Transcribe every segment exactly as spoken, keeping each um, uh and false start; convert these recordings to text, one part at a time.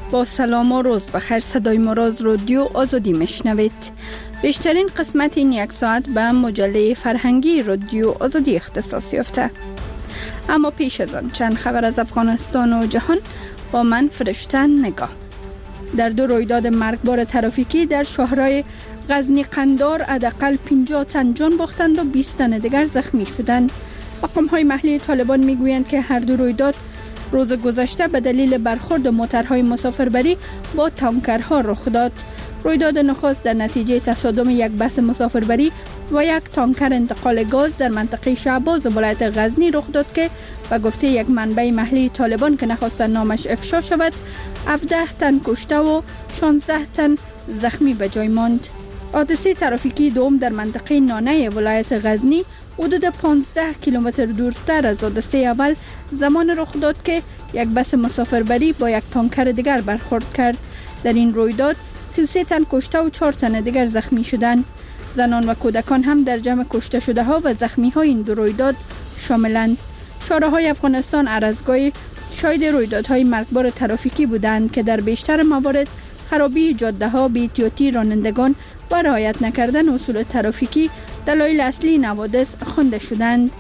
با سلام و روز بخیر، صدای ما را از رادیو آزادی میشنوید. بیشترین قسمت این یک ساعت به مجله فرهنگی رادیو آزادی اختصاص یافته. اما پیش از آن چند خبر از افغانستان و جهان با من فرشته نگاه. در دو رویداد مرگبار ترافیکی در شهرهای غزنی قندار حداقل پنجاه تن جان باختند و بیست تن دیگر زخمی شدند. مقام‌های محلی طالبان میگویند که هر دو رویداد روز گذشته به دلیل برخورد موترهای مسافربری با تانکرها رخ داد. رویداد نخست در نتیجه تصادم یک بس مسافربری و یک تانکر انتقال گاز در منطقه شعباز ولایت غزنی رخ داد که به گفته یک منبع محلی طالبان که نخواستند نامش افشا شود، هفده تن کشته و شانزده تن زخمی به جای ماند. حادثه ترافیکی دوم در منطقه نانه ولایت غزنی حدود پانزده کیلومتر دورتر از حادثه اول زمان رخ داد که یک بس مسافربری با یک تانکر دیگر برخورد کرد. در این رویداد سی و سه تن کشته و چهار تن دیگر زخمی شدند. زنان و کودکان هم در جمع کشته شده ها و زخمی های این دو رویداد شاملند. شارع‌های افغانستان هر از گاهی شاهد رویدادهای مرگبار ترافیکی بودند که در بیشتر موارد خرابی جاده ها، بی‌احتیاطی رانندگان و رعایت نکردن اصول ترافیکی دلایل اصلی این حوادث خوانده شدند.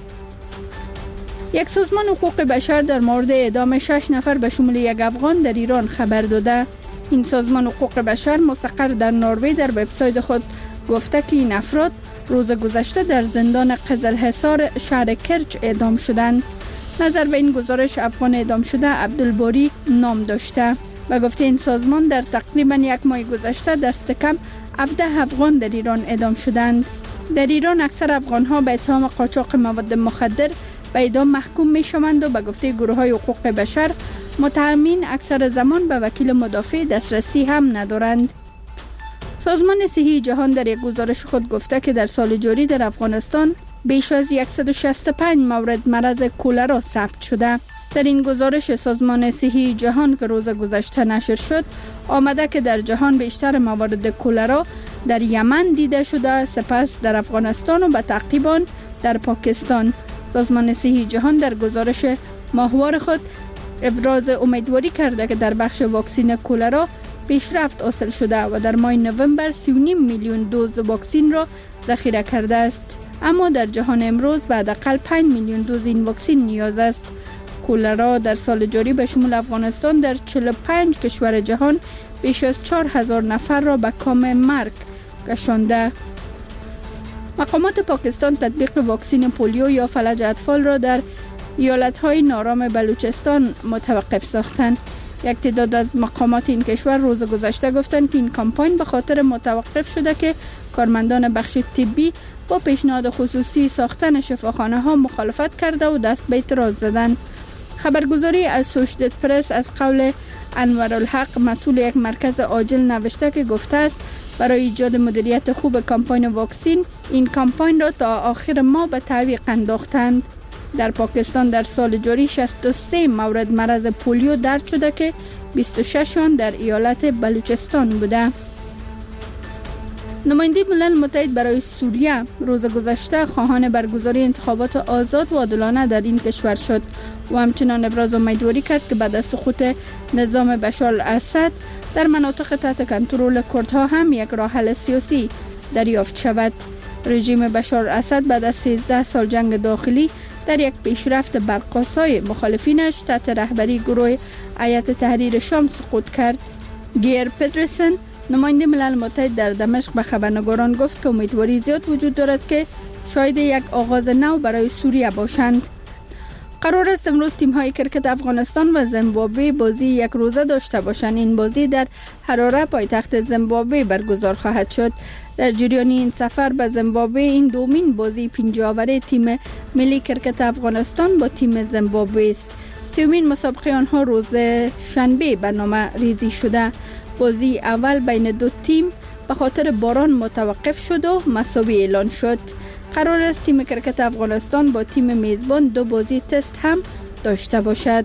یک سازمان حقوق بشر در مورد اعدام شش نفر به شمول یک افغان در ایران خبر داده. این سازمان حقوق بشر مستقر در نروژ در وبسایت خود گفته که این افراد روز گذشته در زندان قزلحصار شهر کرج اعدام شدند. نظر به این گزارش افغان اعدام شده عبدالباری نام داشته. و گفته این سازمان در تقریبا یک ماه گذشته دست کم هفده افغان در ایران اعدام شدند. در ایران اکثر افغان‌ها به اتهام قاچاق مواد مخدر به اعدام محکوم می‌شوند و به گفته گروه‌های حقوق بشر متهمین اکثر زمان به وکیل مدافع دسترسی هم ندارند. سازمان صحی جهان در یک گزارش خود گفته که در سال جاری در افغانستان بیش از صد و شصت و پنج مورد مرض کولرا ثبت شده. در این گزارش سازمان صحی جهان که روز گذشته نشر شد آمده که در جهان بیشتر موارد کولرا در یمن دیده شده، سپس در افغانستان و به تعقیب آن در پاکستان. سازمان صحی جهان در گزارش ماهوار خود ابراز امیدواری کرده که در بخش واکسین کولرا پیشرفت حاصل شده و در ماه نوامبر سی و پنج میلیون دوز واکسین را ذخیره کرده است. اما در جهان امروز به حداقل پنج میلیون دوز این واکسین نیاز است. کولرا در سال جاری به شمول افغانستان در چهل و پنج کشور جهان بیش از چهار هزار نفر را به کام مرگ کشانده. مقامات پاکستان تطبیق واکسین پولیو یا فلج اطفال را در ایالت‌های نارام بلوچستان متوقف ساختند. یک تعداد از مقامات این کشور روز گذشته گفتند که این کمپاین به خاطر متوقف شده که کارمندان بخش طبی با پیشنهاد خصوصی ساختن شفاخانه ها مخالفت کرده و دست به اعتراض زدند. خبرگزاری اسوشیتد پرس از قول انورالحق مسئول یک مرکز عاجل نوشته که گفته است برای ایجاد مدیریت خوب کمپاین واکسین این کمپاین را تا آخر ماه به تعویق انداختند. در پاکستان در سال جاری شصت و سه مورد مرض پولیو درد شده که بیست و شش آن در ایالت بلوچستان بوده. نماینده ملل متحد برای سوریه روز گذشته خواهان برگزاری انتخابات آزاد و عادلانه در این کشور شد و همچنان ابراز امیدواری کرد که بعد از سقوط نظام بشار الاسد در مناطق تحت کنترل کردها هم یک راه حل سیاسی دریافت شود. رژیم بشار الاسد بعد از سیزده سال جنگ داخلی در یک پیشرفت برقاسای مخالفینش تحت رهبری گروه هیئت تحریر شام سقوط کرد. گیر پدرسن نماینده ملل متحد در دمشق به خبرنگاران گفت که امیدواری زیاد وجود دارد که شاید یک آغاز نو برای سوریه باشند. قرار است امروز تیم‌های کرکت افغانستان و زیمبابوه بازی یک روزه داشته باشند. این بازی در حراره پایتخت زیمبابوه برگزار خواهد شد. در جریان این سفر به زیمبابوه این دومین بازی پنجاوره تیم ملی کرکت افغانستان با تیم زیمبابوه است. سومین مسابقه آنها روز شنبه برنامه ریزی شده. بازی اول بین دو تیم به خاطر باران متوقف شد و مساوی اعلان شد. قرار است تیم کرکت افغانستان با تیم میزبان دو بازی تست هم داشته باشد.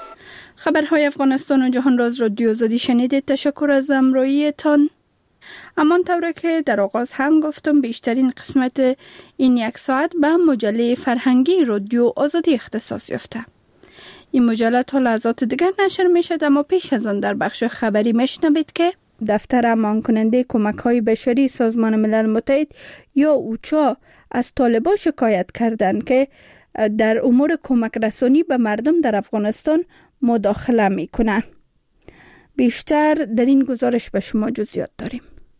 خبرهای افغانستان و جهان را از رادیو آزادی شنیدید. تشکر از همراهیتان. اما طوره که در آغاز هم گفتم بیشترین قسمت این یک ساعت به مجله فرهنگی رادیو آزادی اختصاص یافته. این مجله تا لحظات دیگر نشر می شد، اما پیش از آن در بخش خبری میشنوید که دفتر امان کننده کمک های بشری سازمان ملل متحد یا اوچا از طالبان شکایت کردند که در امور کمک رسانی به مردم در افغانستان مداخله می کنند. بیشتر در این گزارش به شما جزئیات داریم.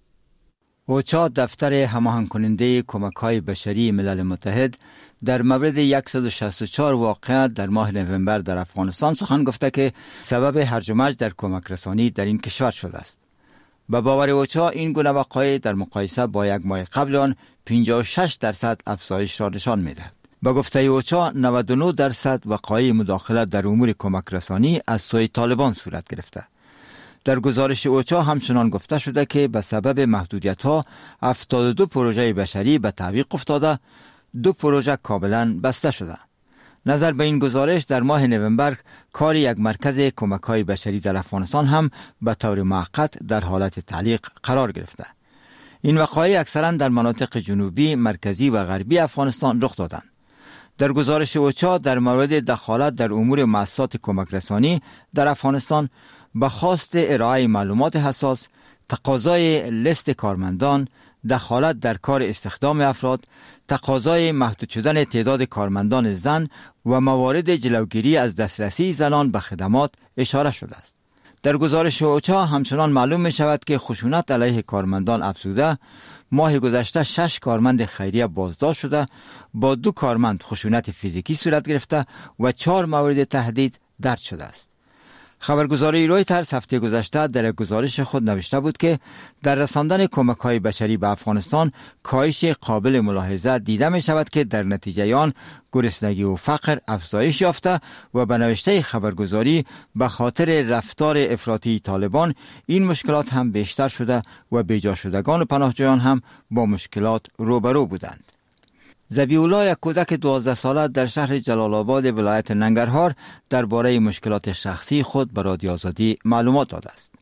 اوچا دفتر هماهنگ کننده کمک های بشری ملل متحد در مورد صد و شصت و چهار واقعه در ماه نوامبر در افغانستان سخن گفته که سبب هرج و مرج در کمک رسانی در این کشور شده است. به باور اوچا این گونه وقایع در مقایسه با یک ماه قبل آن پنجاه و شش درصد افزایش را نشان می‌دهد. به گفته اوچا نود و نه درصد وقایع مداخله در امور کمک رسانی از سوی طالبان صورت گرفته. در گزارش اوچا همچنان گفته شده که به سبب محدودیت‌ها هفتاد و دو پروژه بشری به تعویق افتاده، دو پروژه کاملا بسته شده. نظر به این گزارش در ماه نوامبر کار یک مرکز کمک‌های بشری در افغانستان هم به طور موقت در حالت تعلیق قرار گرفته. این وقایع اکثرا در مناطق جنوبی، مرکزی و غربی افغانستان رخ دادند. در گزارش اوچا در مورد دخالت در امور مؤسسات کمک رسانی در افغانستان به خواست ارائه معلومات حساس، تقاضای لیست کارمندان، دخالت در کار استخدام افراد، تقاضای محدود شدن تعداد کارمندان زن و موارد جلوگیری از دسترسی زنان به خدمات اشاره شده است. در گزارش اوچا همچنان معلوم می شود که خشونت علیه کارمندان افزوده، ماه گذشته شش کارمند خیریه بازداشت شده، با دو کارمند خشونت فیزیکی صورت گرفته و چهار مورد تهدید درج شده است. خبرگزاری رویترز هفته گذشته در گزارش خود نوشته بود که در رساندن کمک‌های بشری به افغانستان کاهش قابل ملاحظه دیده می شود که در نتیجه آن گرسنگی و فقر افزایش یافته و به نوشته خبرگزاری به خاطر رفتار افراطی طالبان این مشکلات هم بیشتر شده و بیجا شدگان و پناهجویان هم با مشکلات روبرو بودند. ذبیح‌الله، یک کودک دوازده ساله در شهر جلال آباد ولایت ننگرهار درباره مشکلات شخصی خود به رادیو آزادی معلومات داده است.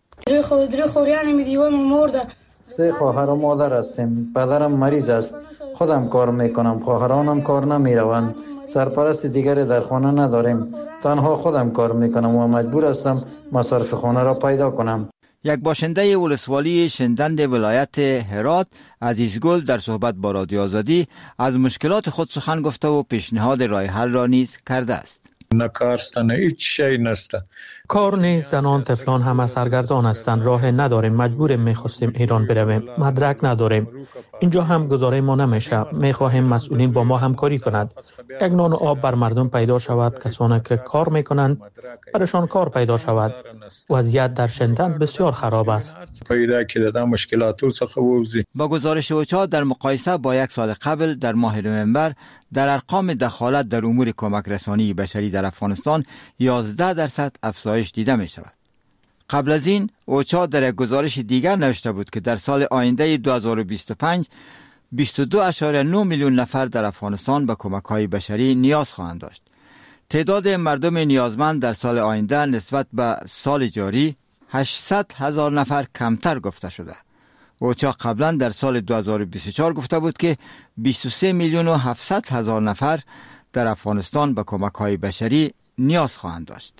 سه خواهر و مادر هستیم. پدرم مریض است. خودم کار میکنم. خواهرانم کار نمیروند. سرپرست دیگری در خانه نداریم. تنها خودم کار میکنم و مجبور هستم مصارف خانه را پیدا کنم. یک باشنده ولسوالی شندند ولایت هرات، عزیزگل، در صحبت با رادیو آزادی از مشکلات خود سخن گفته و پیشنهاد راه حل را نیز کرده است. نه کار است، نه هیچ شی نیست. کار نیست، زنان طفلان همه سرگردان هستند. راه نداریم، مجبوریم میخواستیم ایران برویم، مدرک نداریم. اینجا هم گزاره ما نمیشه. میخواهیم مسئولین با ما همکاری کنند. یک نان و آب بر مردم پیدا شود. کسانی که کار میکنند برشان کار پیدا شود. وضعیت در شندند بسیار خراب است. پیدا کردن مشکلات وسخوزی. با گزارش اوچا در مقایسه با یک سال قبل در ماه نوامبر در ارقام دخالت در امور کمک رسانی بشری در افغانستان یازده درصد افزایش دیده می شود. قبل از این اوچا در یک گزارش دیگر نوشته بود که در سال آینده دو هزار و بیست و پنج بیست و دو اشاریه نه میلیون نفر در افغانستان به کمک‌های بشری نیاز خواهند داشت. تعداد مردم نیازمند در سال آینده نسبت به سال جاری هشتصد هزار نفر کمتر گفته شده. اوچا قبلا در سال دو هزار و بیست و چهار گفته بود که بیست و سه میلیون و هفتصد هزار نفر در افغانستان به کمک‌های بشری نیاز خواهند داشت.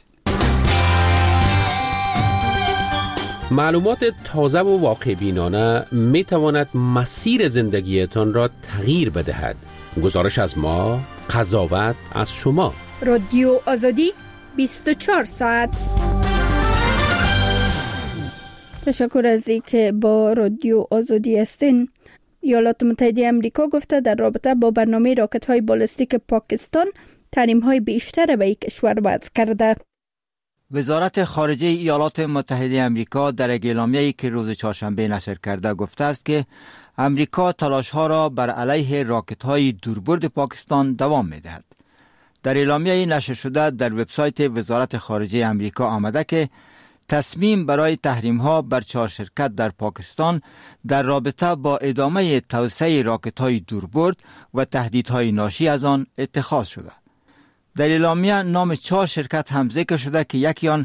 معلومات تازه و واقع بینانه می تواند مسیر زندگیتان را تغییر بدهد. گزارش از ما، قضاوت از شما. رادیو آزادی بیست و چهار ساعت. تشکر از اینکه با رادیو آزادی هستین. ایالات متحده آمریکا گفته در رابطه با برنامه راکت‌های بالستیک پاکستان تحریم‌های بیشتر به این کشور وضع کرده. وزارت خارجه ایالات متحده آمریکا در اعلامیه‌ای که روز چهارشنبه نشر کرده گفته است که آمریکا تلاش‌ها را بر علیه راکت‌های دوربرد پاکستان دوام می‌دهد. در اعلامیه نشر شده در وبسایت وزارت خارجه آمریکا آمده که تصمیم برای تحریم‌ها بر چهار شرکت در پاکستان در رابطه با ادامه توسعه راکت‌های دوربرد و تهدیدهای ناشی از آن اتخاذ شده. در اعلامیه نام چهار شرکت هم ذکر شده که یکی آن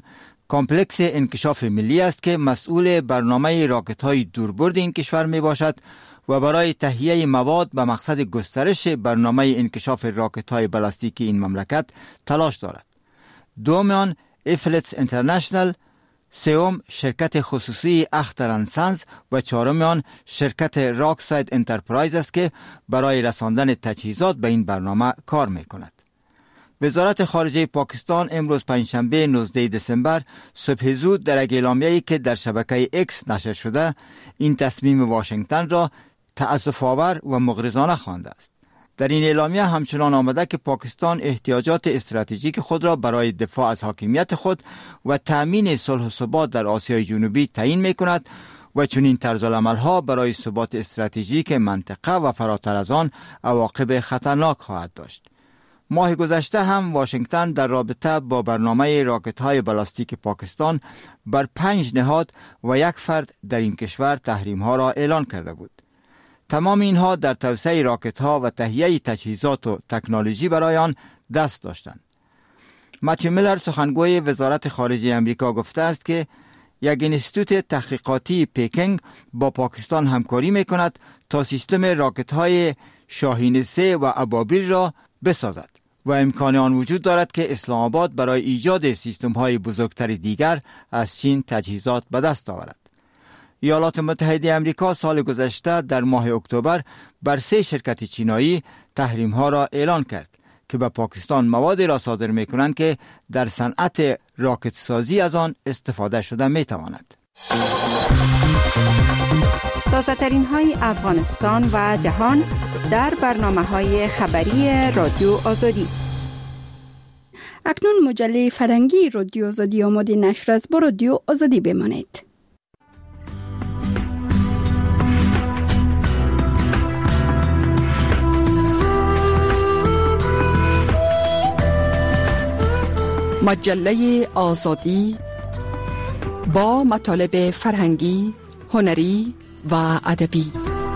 کامپلکس انکشاف ملی است که مسئول برنامه راکت‌های دوربرد این کشور می باشد و برای تهیه مواد به مقصد گسترش برنامه انکشاف راکت‌های بالستیکی این مملکت تلاش دارد. دومیان افلتس انترنشنل، سوم شرکت خصوصی اختر اند سنز و چهارمیان شرکت راکساید انترپرایز است که برای رساندن تجهیزات به این برنامه کار می کند. وزارت خارجه پاکستان امروز پنجشنبه نوزدهم دسامبر صبح زود در یک اعلامیه‌ای که در شبکه اکس نشر شده این تصمیم واشنگتن را تأسف‌آور و مغرضانه خوانده است. در این اعلامیه همچنان آمده که پاکستان احتیاجات استراتژیک خود را برای دفاع از حاکمیت خود و تأمین صلح و ثبات در آسیای جنوبی تعیین می‌کند و چنین طرزالعمل‌ها برای ثبات استراتژیک منطقه و فراتر از آن عواقب خطرناک خواهد داشت. ماه گذشته هم واشنگتن در رابطه با برنامه راکت‌های بالستیک پاکستان بر پنج نهاد و یک فرد در این کشور تحریم‌ها را اعلان کرده بود. تمام اینها در توسعه راکت‌ها و تهیه تجهیزات و تکنولوژی برای آن دست داشتند. متیو میلر سخنگوی وزارت خارجه امریکا گفته است که یک انستیتوت تحقیقاتی پکینگ با پاکستان همکاری می‌کند تا سیستم راکت‌های شاهین سه و ابابیل را بسازد و امکان آن وجود دارد که اسلام آباد برای ایجاد سیستم‌های بزرگتر دیگر از چین تجهیزات به دست آورد. ایالات متحده آمریکا سال گذشته در ماه اکتبر بر سه شرکت چینایی تحریم‌ها را اعلان کرد که به پاکستان مواد را صادر می‌کنند که در صنعت راکت سازی از آن استفاده شده می‌تواند. تازه‌ترین های افغانستان و جهان در برنامه‌های خبری رادیو آزادی. اکنون مجله فرهنگی رادیو آزادی آماده نشر است. با رادیو آزادی بمانید. مجله آزادی با مطالب فرهنگی، هنری و ادبی.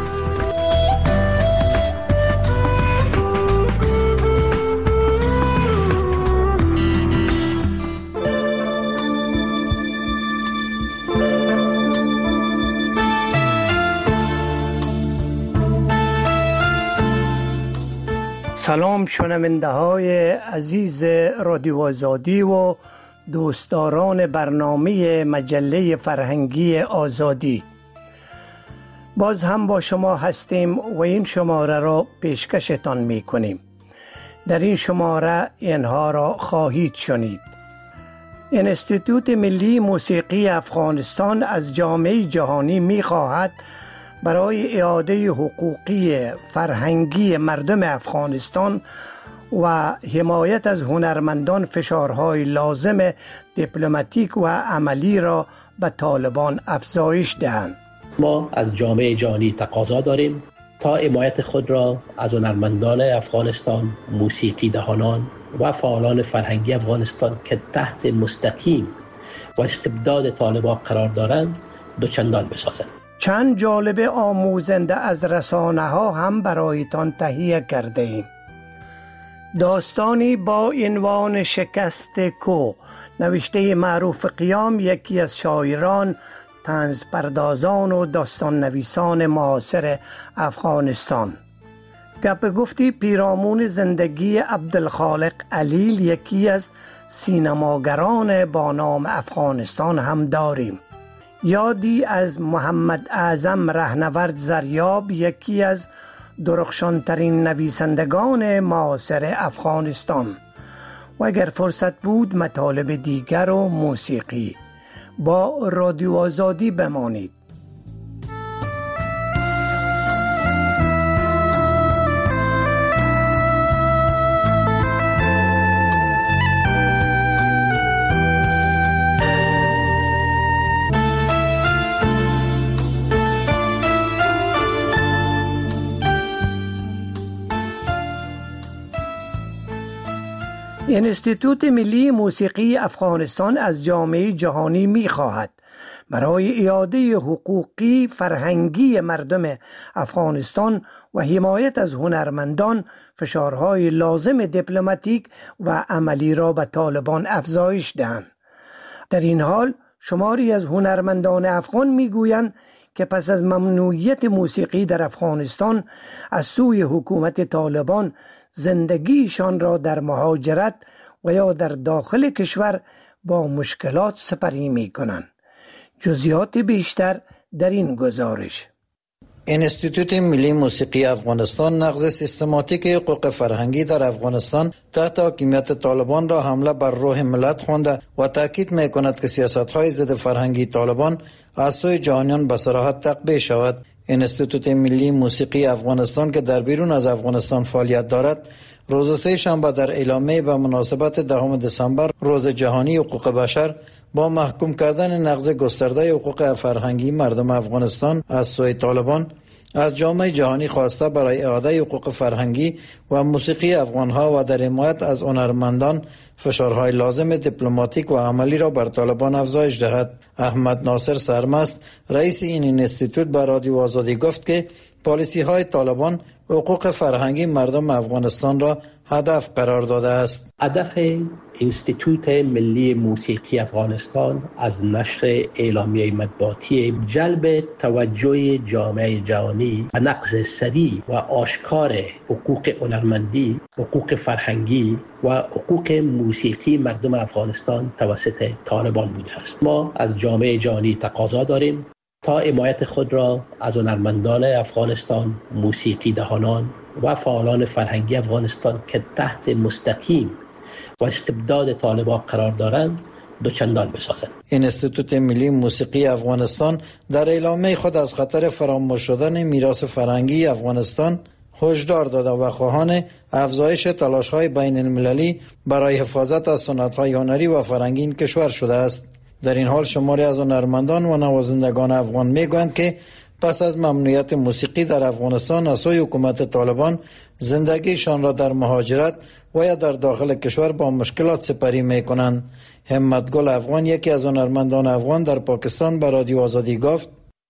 سلام شنونده های عزیز رادیو آزادی و دوستداران برنامه مجله فرهنگی آزادی. باز هم با شما هستیم و این شماره را پیشکشتان می کنیم. در این شماره اینها را خواهید شنید. انستیتوت ملی موسیقی افغانستان از جامعه جهانی می خواهد برای اعاده حقوقی فرهنگی مردم افغانستان و حمایت از هنرمندان فشارهای لازم دیپلماتیک و عملی را به طالبان افزایش دهند. ما از جامعه جهانی تقاضا داریم تا حمایت خود را از هنرمندان افغانستان، موسیقی دهانان و فعالان فرهنگی افغانستان که تحت مستقیم و استبداد طالبان قرار دارند دوچندان بسازند. چند جالب آموزنده از رسانه ها هم برایتان تهیه کرده ایم. داستانی با عنوان شکست کو، نوشته معروف قیام، یکی از شاعران، طنز پردازان و داستان نویسان معاصر افغانستان. گپ گفتی پیرامون زندگی عبدالخالق علیل، یکی از سینماگران با نام افغانستان هم داریم. یادی از محمد اعظم رهنورد زریاب، یکی از درخشانترین نویسندگان معاصر افغانستان. و اگر فرصت بود مطالب دیگر و موسیقی. با رادیو آزادی بمانید. انستیتوت ملی موسیقی افغانستان از جامعه جهانی می خواهد برای اعاده حقوقی فرهنگی مردم افغانستان و حمایت از هنرمندان فشارهای لازم دیپلماتیک و عملی را به طالبان افزایش دهند. در این حال شماری از هنرمندان افغان میگویند که پس از ممنوعیت موسیقی در افغانستان از سوی حکومت طالبان زندگیشان را در مهاجرت و یا در داخل کشور با مشکلات سپری می کنند. جزئیات بیشتر در این گزارش. انستیتوت ملی موسیقی افغانستان نقض سیستماتیک حقوق فرهنگی در افغانستان تحت حاکمیت طالبان را حمله بر روح ملت خوانده و تاکید می‌کند که سیاست‌های ضد فرهنگی طالبان از سوی جهانیان به صراحت تقبیح شود. انستیتوت ملی موسیقی افغانستان که در بیرون از افغانستان فعالیت دارد، روز سه شنبه در اعلامیه به مناسبت دهم دسامبر روز جهانی حقوق بشر با محکوم کردن نقض گسترده حقوق فرهنگی مردم افغانستان از سوی طالبان از جامعه جهانی خواسته برای اعاده حقوق فرهنگی و موسیقی افغانها و در حمایت از هنرمندان فشارهای لازم دیپلماتیک و عملی را بر طالبان افزایش دهد. احمد ناصر سرمست رئیس این اینستیتوت به رادیو آزادی گفت که پالیسی های طالبان حقوق فرهنگی مردم افغانستان را هدف قرار داده است. هدف اینستیتوت ملی موسیقی افغانستان از نشر اعلامیه مطبوعاتی جلب توجه جامعه جهانی به نقض سریع و آشکار حقوق هنرمندی، حقوق فرهنگی و حقوق موسیقی مردم افغانستان توسط طالبان بوده است. ما از جامعه جهانی تقاضا داریم تا حمایت خود را از هنرمندان افغانستان، موسیقی دهانان و فعالان فرهنگی افغانستان که تحت مستقیم و استبداد طالبان قرار دارند دوچندان بسازند. انستیتوت ملی موسیقی افغانستان در اعلامیه خود از خطر فراموش شدن میراث فرهنگی افغانستان هشدار داده و خواهان افزایش تلاش‌های بین المللی برای حفاظت از سنت‌های هنری و فرهنگی این کشور شده است. در این حال شماری از هنرمندان و نوازندگان افغان میگویند که پس از ممنوعیت موسیقی در افغانستان از سوی حکومت طالبان زندگیشان را در مهاجرت و یا در داخل کشور با مشکلات سپری میکنند. همت گل افغان یکی از هنرمندان افغان در پاکستان به رادیو آزادی گفت: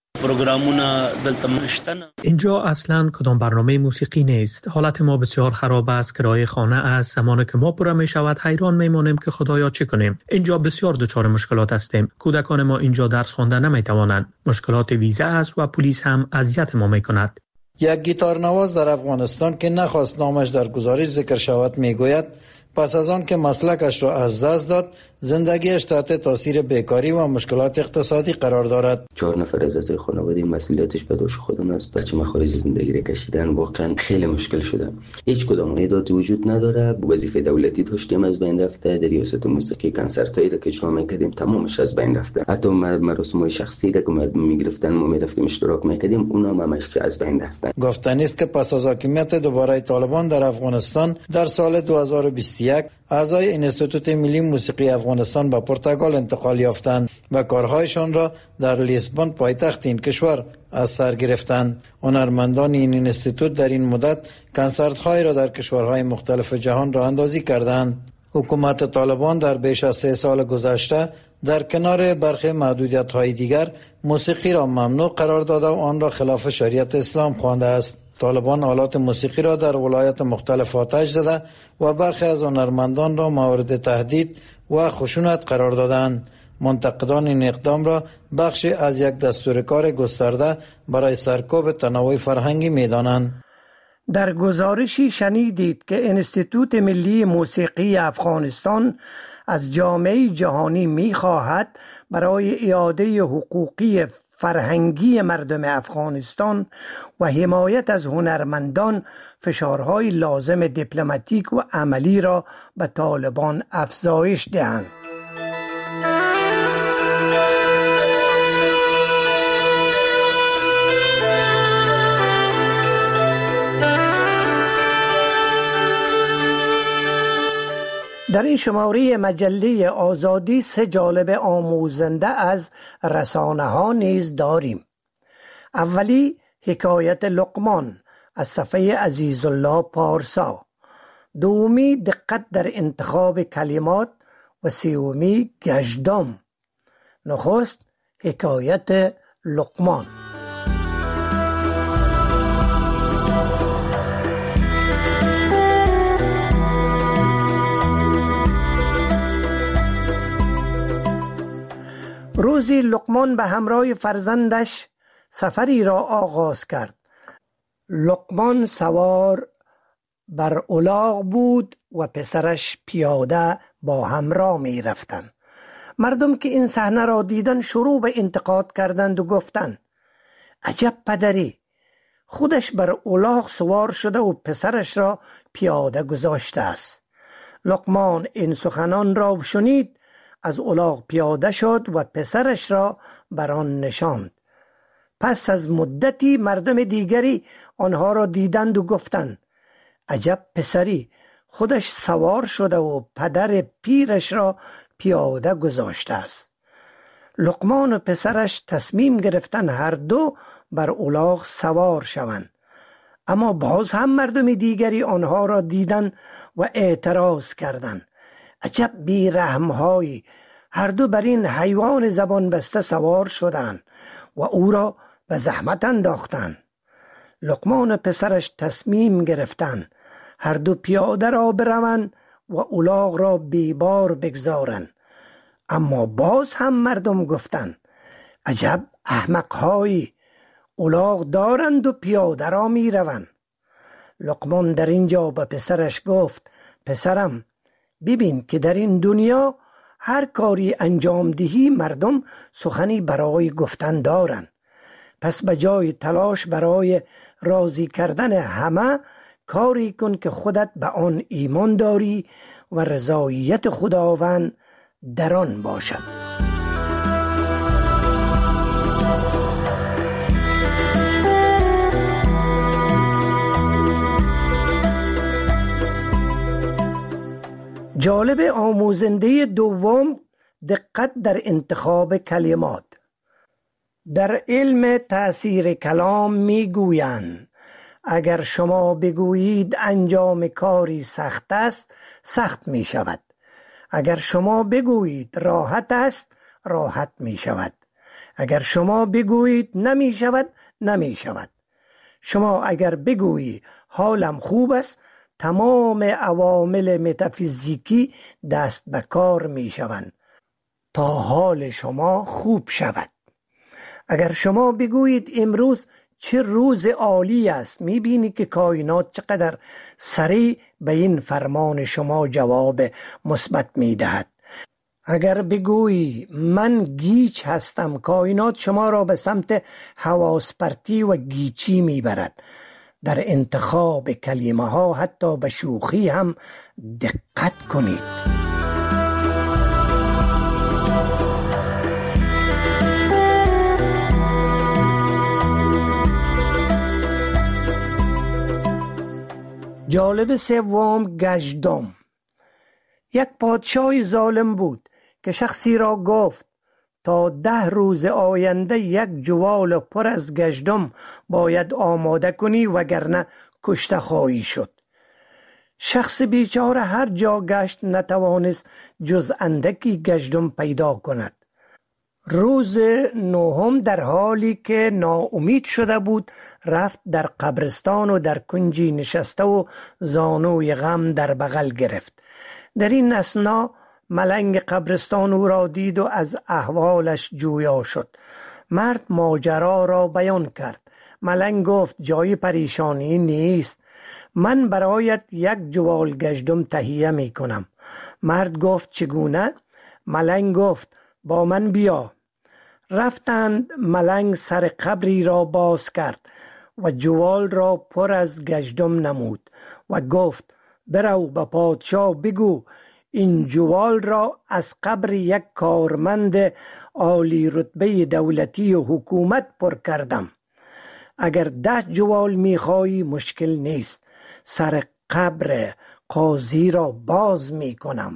اینجا اصلا کدام برنامه موسیقی نیست. حالت ما بسیار خراب است. کرایه خانه است. زمانی که ما پوره می شود حیران میمانیم که خدایا چه کنیم. اینجا بسیار دچار مشکلات هستیم. کودکان ما اینجا درس خواندن نمی توانند. مشکلات ویزا است و پلیس هم اذیت ما می کند. یک گیتار نواز در افغانستان که نخواست نامش در گزارش ذکر شود میگوید پس از آن که مسلکش را از دست داد زندگیش تحت تاثیر بیکاری و مشکلات اقتصادی قرار دارد. چهار نفر از اعضای خانواده مسئولیتش به دوش خودم است. بچه مخارج زندگی را کشیدن واقعا خیلی مشکل شده. هیچ کدام ایداتی وجود نداره. وظیفه دولتی داشتیم از بین رفته. در ریاست موسیقی کنسرتایی را که اجرا می‌کردیم تمامش از بین رفته. حتی مراسم‌های شخصی را که مردم می‌گرفتن ما می‌رفتیم اشتراک می‌کردیم اونا هم همش از بین رفتن. گفتنی است که پس از حاکمیت دوباره طالبان در افغانستان در سال دو هزار و بیست و یک اعضای انستیتوت ملی موسیقی افغانستان به پرتغال انتقال یافتند و کارهایشان را در لیسبون پایتخت این کشور از سر گرفتند. هنرمندان این انستیتوت در این مدت کنسرت‌های را در کشورهای مختلف جهان راه اندازی کردند. حکومت طالبان در بیش از سه سال گذشته در کنار برخی محدودیت‌های دیگر موسیقی را ممنوع قرار داده و آن را خلاف شریعت اسلام خوانده است. طالبان آلات موسیقی را در ولایات مختلف آتش زده و برخی از هنرمندان را مورد تهدید و خشونت قرار دادند. منتقدان این اقدام را بخشی از یک دستور کار گسترده برای سرکوب تنوع فرهنگی می‌دانند. در گزارشی شنیدید که انستیتوت ملی موسیقی افغانستان از جامعه جهانی می‌خواهد برای اعاده حقوقی فرهنگی مردم افغانستان و حمایت از هنرمندان فشارهای لازم دیپلماتیک و عملی را به طالبان افزایش دهند. در این شماره مجله آزادی سه جانب آموزنده از رسانه ها نیز داریم. اولی حکایت لقمان از صفحه عزیزالله پارسا، دومی دقت در انتخاب کلمات و سومی گشتم. نخست حکایت لقمان. روزی لقمان به همراه فرزندش سفری را آغاز کرد. لقمان سوار بر الاغ بود و پسرش پیاده با همراه می رفتند. مردم که این صحنه را دیدن شروع به انتقاد کردند و گفتند عجب پدری، خودش بر الاغ سوار شده و پسرش را پیاده گذاشته است. لقمان این سخنان را شنید، از الاغ پیاده شد و پسرش را بر آن نشاند. پس از مدتی مردم دیگری آنها را دیدند و گفتند عجب پسری، خودش سوار شده و پدر پیرش را پیاده گذاشته است. لقمان و پسرش تصمیم گرفتند هر دو بر الاغ سوار شوند، اما باز هم مردم دیگری آنها را دیدند و اعتراض کردند عجب بی‌رحم‌هایی، هر دو بر این حیوان زبان بسته سوار شدند و او را به زحمت انداختند. لقمان و پسرش تصمیم گرفتند هر دو پیاده را بروند و الاغ را بیبار بگذارند، اما باز هم مردم گفتند عجب احمق‌هایی، الاغ دارند و پیاده را می روند. لقمان در اینجا به پسرش گفت پسرم، ببین که در این دنیا هر کاری انجام دهی مردم سخنی برای گفتن دارند، پس به جای تلاش برای راضی کردن همه کاری کن که خودت به آن ایمان داری و رضایت خداوند در آن باشد. جالب آموزنده دوم، دقت در انتخاب کلمات. در علم تأثیر کلام می گویند اگر شما بگویید انجام کاری سخت است، سخت می شود. اگر شما بگویید راحت است، راحت می شود. اگر شما بگویید نمی شود، نمی شود. شما اگر بگویید حالم خوب است، تمام عوامل متافیزیکی دست به کار می شوند تا حال شما خوب شود. اگر شما بگویید امروز چه روز عالی است، می بینی که کائنات چقدر سریع به این فرمان شما جواب مثبت می دهد. اگر بگویی من گیج هستم، کائنات شما را به سمت حواس پرتی و گیچی می برد. در انتخاب کلمه ها حتی به شوخی هم دقت کنید. جالب سوم، گژدم. یک پادشاه ظالم بود که شخصی را گفت تا ده روز آینده یک جوال پر از گژدم باید آماده کنی وگرنه کشته خواهی شد. شخص بیچاره هر جا گشت نتوانست جز اندکی گژدم پیدا کند. روز نهم در حالی که ناامید شده بود رفت در قبرستان و در کنجی نشسته و زانوی غم در بغل گرفت. در این اثنا ملنگ قبرستان او را دید و از احوالش جویا شد. مرد ماجرا را بیان کرد. ملنگ گفت جای پریشانی نیست، من برایت یک جوال گژدم تهیه می کنم. مرد گفت چگونه؟ ملنگ گفت با من بیا. رفتند. ملنگ سر قبری را باز کرد و جوال را پر از گژدم نمود و گفت برو به پادشاه بگو این جوال را از قبر یک کارمند عالی رتبه دولتی و حکومت پر کردم. اگر ده جوال میخوایی مشکل نیست، سر قبر قاضی را باز میکنم.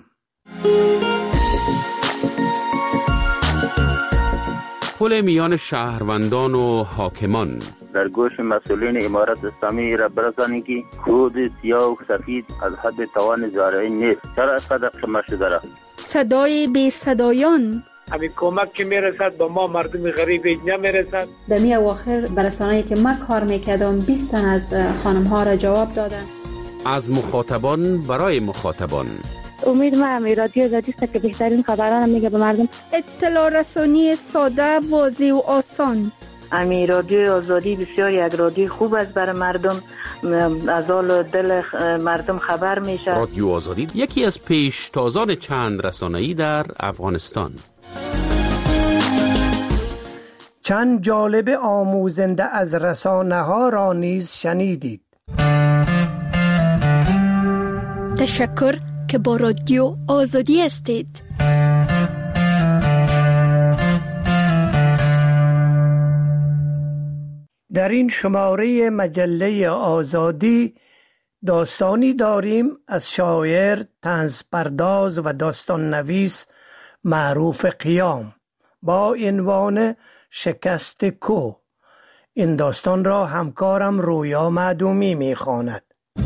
پل میان شهروندان و حاکمان. در گوش مسئولین امارت اسلامی را برسانی که کود سیاه و سفید از حد توان زارعی نیست. چرا از قدر شما شده را؟ صدای بی صدایان. همین کمک که میرسد به ما مردم غریب نمیرسد. در می اواخر برسانه‌ای که من کار میکردم بیست تن از خانم ها را جواب دادن. از مخاطبان برای مخاطبان. امید ما هم رادیو آزادی است که بهترین خبران میگه به مردم. اطلاع رسانی ساده، واضح و آسان. امی رادیو آزادی بسیار یک رادیو خوب است برای مردم، از حال دل مردم خبر میشه. رادیو آزادی یکی از پیشتازان چند رسانه‌ای در افغانستان. چند جالب آموزنده از رسانه ها را نیز شنیدید. تشکر که با رادیو آزادی هستید. در این شماره مجله آزادی داستانی داریم از شاعر، طنزپرداز و داستان نویس معروف قیام با عنوان شکست کوه. این داستان را همکارم رویا معدومی می‌خواند.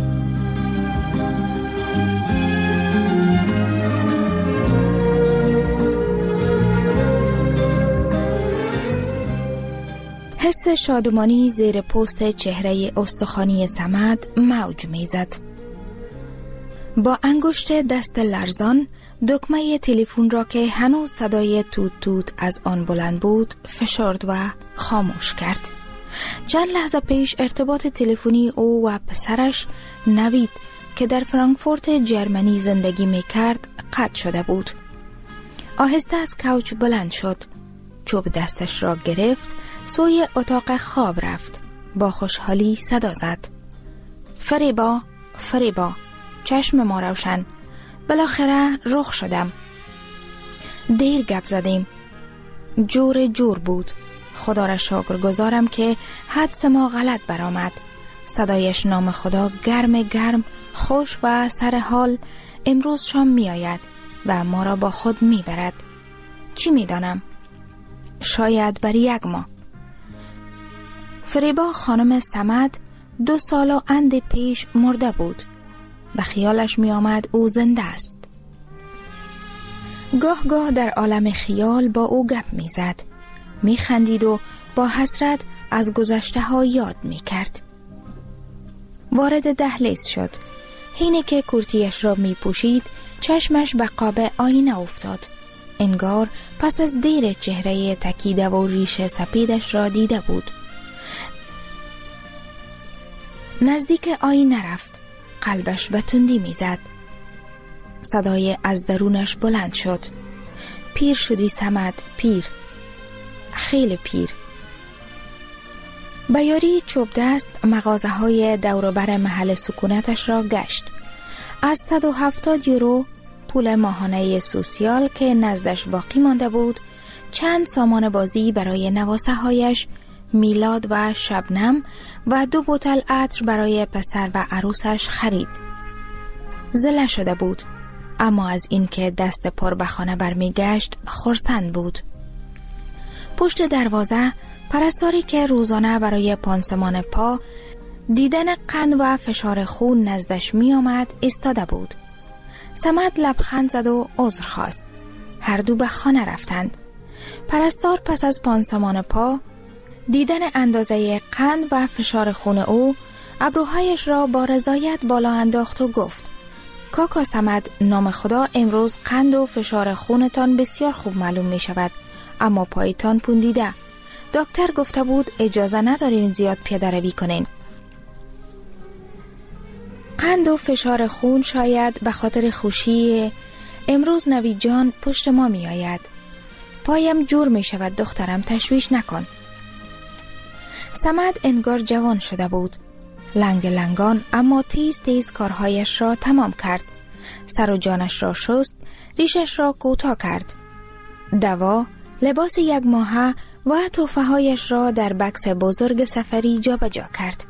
حس شادمانی زیر پوست چهره استخوانی صمد موج میزد. با انگشت دست لرزان دکمه تلفن را که هنوز صدای توت توت از آن بلند بود فشرد و خاموش کرد. چند لحظه پیش ارتباط تلفنی او و پسرش نوید که در فرانکفورت جرمنی زندگی میکرد قطع شده بود. آهسته از کوچ بلند شد، چوب دستش را گرفت، سوی اتاق خواب رفت. با خوشحالی صدا زد: فریبا، فریبا، چشم ما روشن، بالاخره رخ شدم. دیر گپ زدیم، جور جور بود. خدا را شکر گزارم که حدس ما غلط برآمد. صدایش نام خدا گرم گرم، خوش و سر حال. امروز شام می آید و ما را با خود می برد. چی می دانم؟ شاید بر یک ماه. فریبا خانم صمد دو سال و اند پیش مرده بود. به خیالش می آمد او زنده است. گاه گاه در عالم خیال با او گپ می زد، می خندید و با حسرت از گذشته ها یاد می کرد. وارد دهلیز شد. حینی که کرتیش را می پوشید چشمش به قاب آینه افتاد. انگار پس از دیر چهره تکیده و ریش سپیدش را دیده بود. نزدیک آینه رفت. قلبش به تندی می زد. صدای از درونش بلند شد: پیر شدی صمد، پیر، خیلی پیر. به یاری چوب دست مغازه های دوروبر محل سکونتش را گشت. از صد و هفتاد یورو پول ماهانه سوسیال که نزدش باقی مانده بود، چند سامان بازی برای نواسه هایش، میلاد و شبنم و دو بوتل عطر برای پسر و عروسش خرید. زله شده بود، اما از اینکه دست پر به خانه برمی گشت خرسند بود. پشت دروازه پرستاری که روزانه برای پانسمان پا، دیدن قند و فشار خون نزدش می آمد ایستاده بود. صمد لبخند زد و عذر خواست. هر دو به خانه رفتند. پرستار پس از پانسمان پا، دیدن اندازه قند و فشار خون او، ابروهایش را با رضایت بالا انداخت و گفت: کاکا صمد، نام خدا امروز قند و فشار خونتان بسیار خوب معلوم می شود، اما پایتان پوندیده. دکتر گفته بود اجازه ندارین زیاد پیاده روی کنین. قند و فشار خون شاید به خاطر خوشی امروز نوید جان پشت ما می آید. پایم جور می شود دخترم، تشویش نکن. صمد انگار جوان شده بود. لنگ لنگان اما تیز تیز کارهایش را تمام کرد. سر و جانش را شست، ریشش را کوتاه کرد. دوا، لباس یک ماهه و تحفه هایش را در بکس بزرگ سفری جا به جا کرد.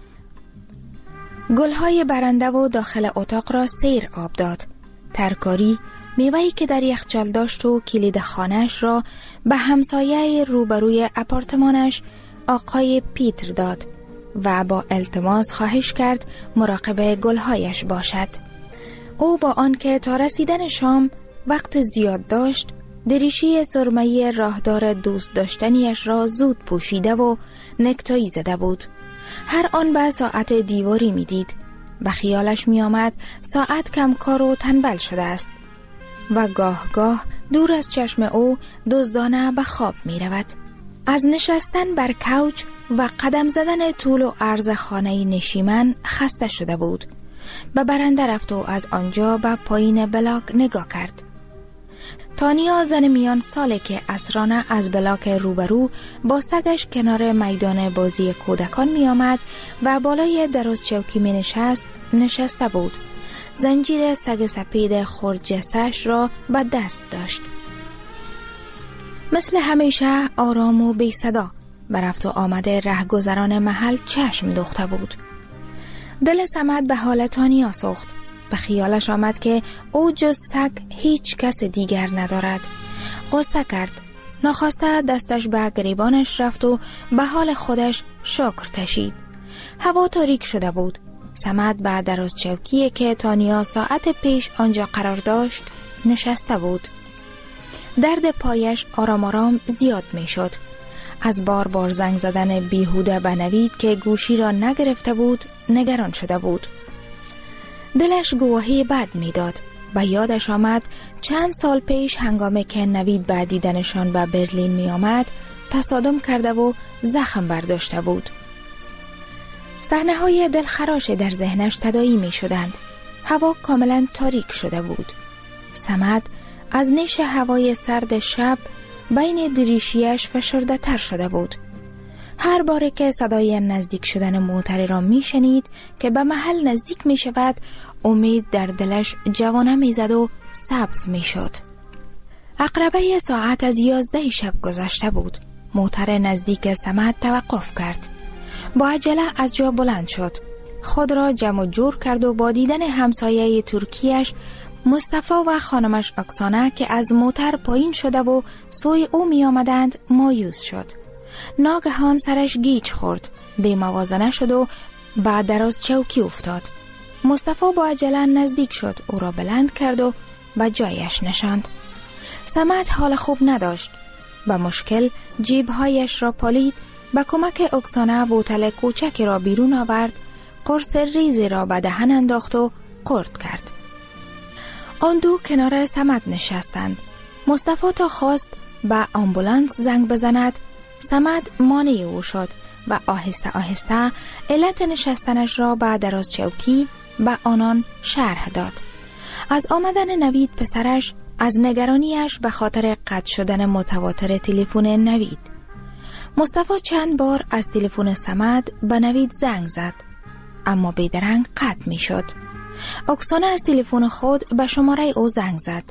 گلهای برنده و داخل اتاق را سیر آب داد. ترکاری، میوهی که در یخچال داشت و کلید خانه‌اش را به همسایه روبروی آپارتمانش آقای پیتر داد و با التماس خواهش کرد مراقب گلهایش باشد. او با آنکه تا رسیدن شام وقت زیاد داشت، دریشی سرمه‌ای راهدار دوست داشتنیش را زود پوشیده و نکتایی زده بود. هر آن به ساعت دیواری می دید. به خیالش می آمد ساعت کم کار و تنبل شده است و گاه گاه دور از چشم او دزدانه به خواب می رود. از نشستن بر کوچ و قدم زدن طول و عرض خانه نشیمن خسته شده بود. به برنده رفت و از آنجا به پایین بلاک نگاه کرد. تانیا زن میان ساله که اسرانه از بلاک روبرو با سگش کنار میدان بازی کودکان می آمد و بالای دراز چوکی می نشست نشسته بود. زنجیر سگ سپید خرجسش را به دست داشت. مثل همیشه آرام و بی صدا به رفت و آمد رهگذران محل چشم دوخته بود. دل صمد به حال تانیا سوخت. به خیالش آمد که او جز سگ هیچ کس دیگر ندارد. غصه کرد. ناخواسته دستش به گریبانش رفت و به حال خودش شکر کشید. هوا تاریک شده بود. صمد به دراز چوکی که تانیا ساعت پیش آنجا قرار داشت نشسته بود. درد پایش آرام آرام زیاد می شد. از بار بار زنگ زدن بیهوده به نوید که گوشی را نگرفته بود نگران شده بود. دلش گواهی بد می داد. به یادش آمد چند سال پیش هنگامی که نوید به دیدنشان به برلین می آمد تصادم کرده و زخم برداشته بود. صحنه های دلخراش در ذهنش تداعی می شدند. هوا کاملا تاریک شده بود. صمد از نیش هوای سرد شب بین دریشیش فشرده تر شده بود. هر باره که صدای نزدیک شدن موتر را می شنید که به محل نزدیک می شود امید در دلش جوانه می زد و سبز می شد. عقربه ساعت از یازده شب گذشته بود. موتر نزدیک صمد توقف کرد. با عجله از جا بلند شد. خود را جمع جور کرد و با دیدن همسایه ترکیش مصطفی و خانمش اکسانه که از موتر پایین شده و سوی او می آمدند مایوس شد. ناگهان سرش گیج خورد. بی موازنه شد و بعد دراز چوکی افتاد. مصطفی با عجله نزدیک شد. او را بلند کرد و به جایش نشاند. صمد حال خوب نداشت. با مشکل جیبهایش را پالید. با کمک اکسانه بوتل کوچکی را بیرون آورد. قرص ریزی را به دهن انداخت و قورت کرد. آن دو کنار صمد نشستند. مصطفی تا خواست به آمبولانس زنگ بزند صمد مانع او شد و آهسته آهسته علت نشستنش را به دراز چوکی به آنان شرح داد. از آمدن نوید پسرش، از نگرانیش به خاطر قطع شدن متواتر تلفن نوید. مصطفی چند بار از تلفن صمد به نوید زنگ زد اما بیدرنگ قطع می شد. اکسانه از تلفن خود به شماره او زنگ زد.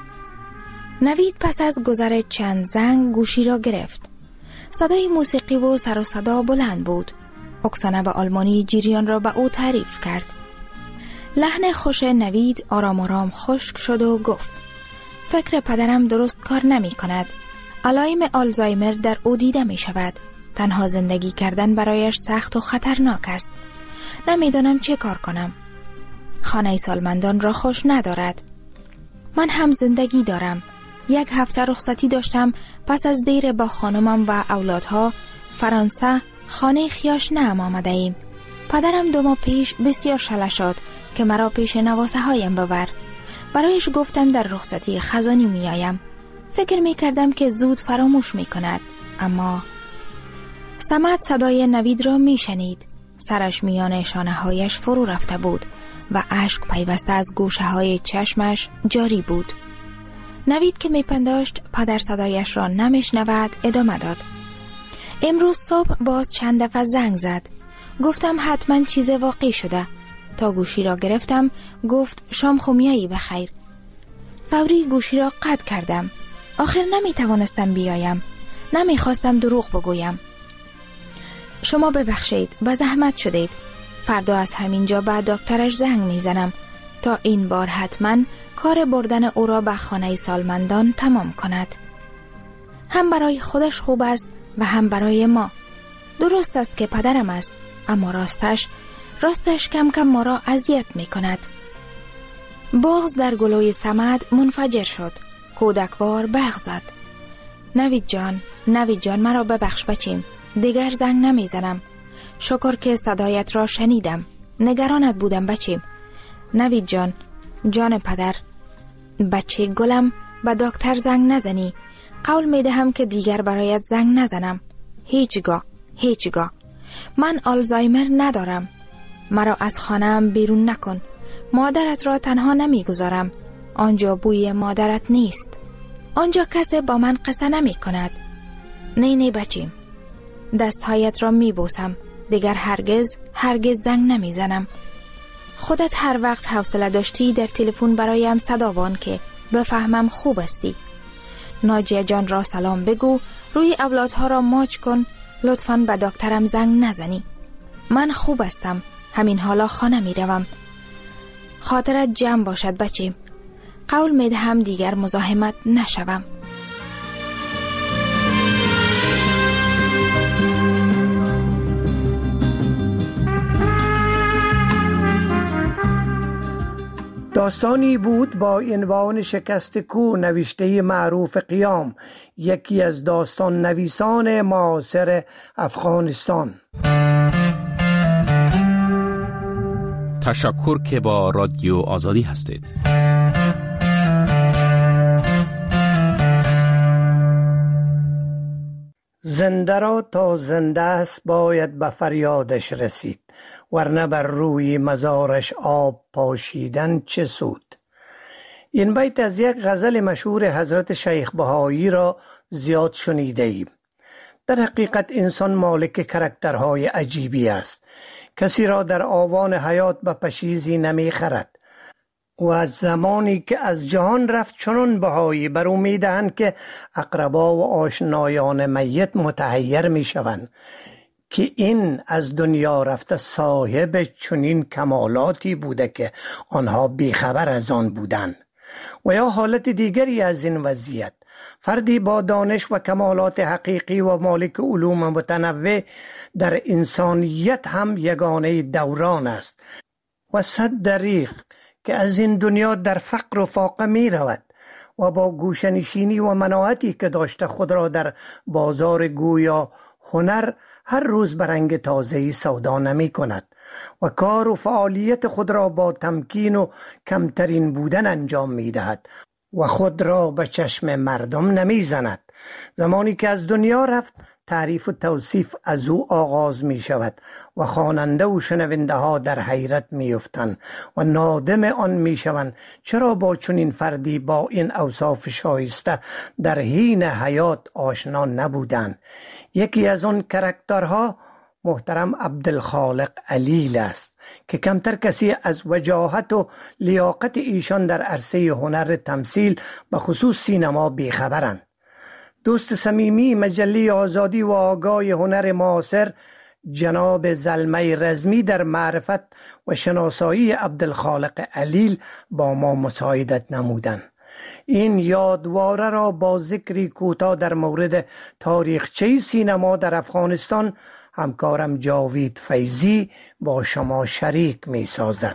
نوید پس از گذر چند زنگ گوشی را گرفت. صدای موسیقی و سر و صدا بلند بود. اکسانه به آلمانی جریان را به او تعریف کرد. لحن خوش نوید آرام آرام خشک شد و گفت فکر پدرم درست کار نمی کند. علائم آلزایمر در او دیده می شود. تنها زندگی کردن برایش سخت و خطرناک است. نمیدانم چه کار کنم. خانه سالمندان را خوش ندارد. من هم زندگی دارم. یک هفته رخصتی داشتم. پس از دیر با خانمم و اولادها فرانسه خانه خیاش نام آمده ایم. پدرم دو ماه پیش بسیار شله شد که مرا پیش نواسه هایم ببر. برایش گفتم در رخصتی خزانی می آیم. فکر می کردم که زود فراموش می کند. اما صمد صدای نوید را می شنید. سرش میان شانه هایش فرو رفته بود و اشک پیوسته از گوشه های چشمش جاری بود. نوید که می پنداشت پدر صدایش را نمیشنود ادامه داد. امروز صبح باز چند دفعه زنگ زد. گفتم حتما چیز واقعی شده. تا گوشی را گرفتم گفت شام خومیایی بخیر. فوری گوشی را قطع کردم. آخر نمی توانستم بیایم. نمی خواستم دروغ بگویم. شما ببخشید و زحمت شدید. فردا از همینجا به دکترش زنگ میزنم تا این بار حتما کار بردن او را به خانه سالمندان تمام کند. هم برای خودش خوب است و هم برای ما. درست است که پدرم است اما راستش راستش کم کم ما را اذیت می کند. بغض در گلوی صمد منفجر شد. کودکوار بغض زد. نوید جان، نوید جان مرا ببخش بچیم. دیگر زنگ نمی زنم. شکر که صدایت را شنیدم. نگرانت بودم بچیم. نوید جان، جان پدر، بچه گلم، به دکتر زنگ نزنی. قول میدهم که دیگر برایت زنگ نزنم. هیچگاه، هیچگاه. من آلزایمر ندارم. مرا از خانه‌ام بیرون نکن. مادرت را تنها نمیگذارم. آنجا بوی مادرت نیست. آنجا کسی با من قصه نمی کند. نه نه بچیم. دستهایت را می بوسم. دیگر هرگز هرگز زنگ نمی زنم. خودت هر وقت حوصله داشتی در تلفن برایم صدا بان که بفهمم خوب استی. ناجیه جان را سلام بگو. روی اولادها را ماچ کن. لطفاً به دکترم زنگ نزنی. من خوب هستم. همین حالا خانه می روم. خاطرت جمع باشد بچیم. قول می دهم دیگر مزاحمت نشوم. داستانی بود با عنوان شکست کو نوشته معروف قیام، یکی از داستان نویسان معاصر افغانستان. تشکر که با رادیو آزادی هستید. زنده را تا زنده است باید به فریادش رسید، ورنه بر روی مزارش آب پاشیدن چه سود. این بیت از یک غزل مشهور حضرت شیخ بهایی را زیاد شنیده ایم. در حقیقت انسان مالک کرکترهای عجیبی است. کسی را در آوان حیات به پشیزی نمی خرد و از زمانی که از جهان رفت چنان بهایی بر او می دهند که اقربا و آشنایان میت متحیر می شوند که این از دنیا رفته صاحب چنین کمالاتی بوده که آنها بیخبر از آن بودند. و یا حالت دیگری از این وضعیت، فردی با دانش و کمالات حقیقی و مالک علوم متنوع در انسانیت هم یگانه دوران است و صد دریغ که از این دنیا در فقر و فاقه می رود و با گوشنشینی و مناعتی که داشته خود را در بازار گویا هنر هر روز برنگ تازه‌ای سودا نمی کند و کار و فعالیت خود را با تمکین و کمترین بودن انجام می دهد و خود را به چشم مردم نمی زند. زمانی که از دنیا رفت تعریف و توصیف از او آغاز می شود و خواننده و شنونده ها در حیرت می افتند و نادم آن می شوند چرا با چنین فردی با این اوصاف شایسته در حین حیات آشنا نبودند. یکی از آن کرکترها محترم عبدالخالق علیل است که کمتر کسی از وجاهت و لیاقت ایشان در عرصه هنر تمثیل به خصوص سینما بیخبرند. دوست صمیمی مجله آزادی و آگاه هنر معاصر جناب زلمه رزمی در معرفت و شناسایی عبدالخالق علیل با ما مساعدت نمودند. این یادواره را با ذکری کوتاه در مورد تاریخچه سینما در افغانستان همکارم جاوید فیضی با شما شریک می سازد.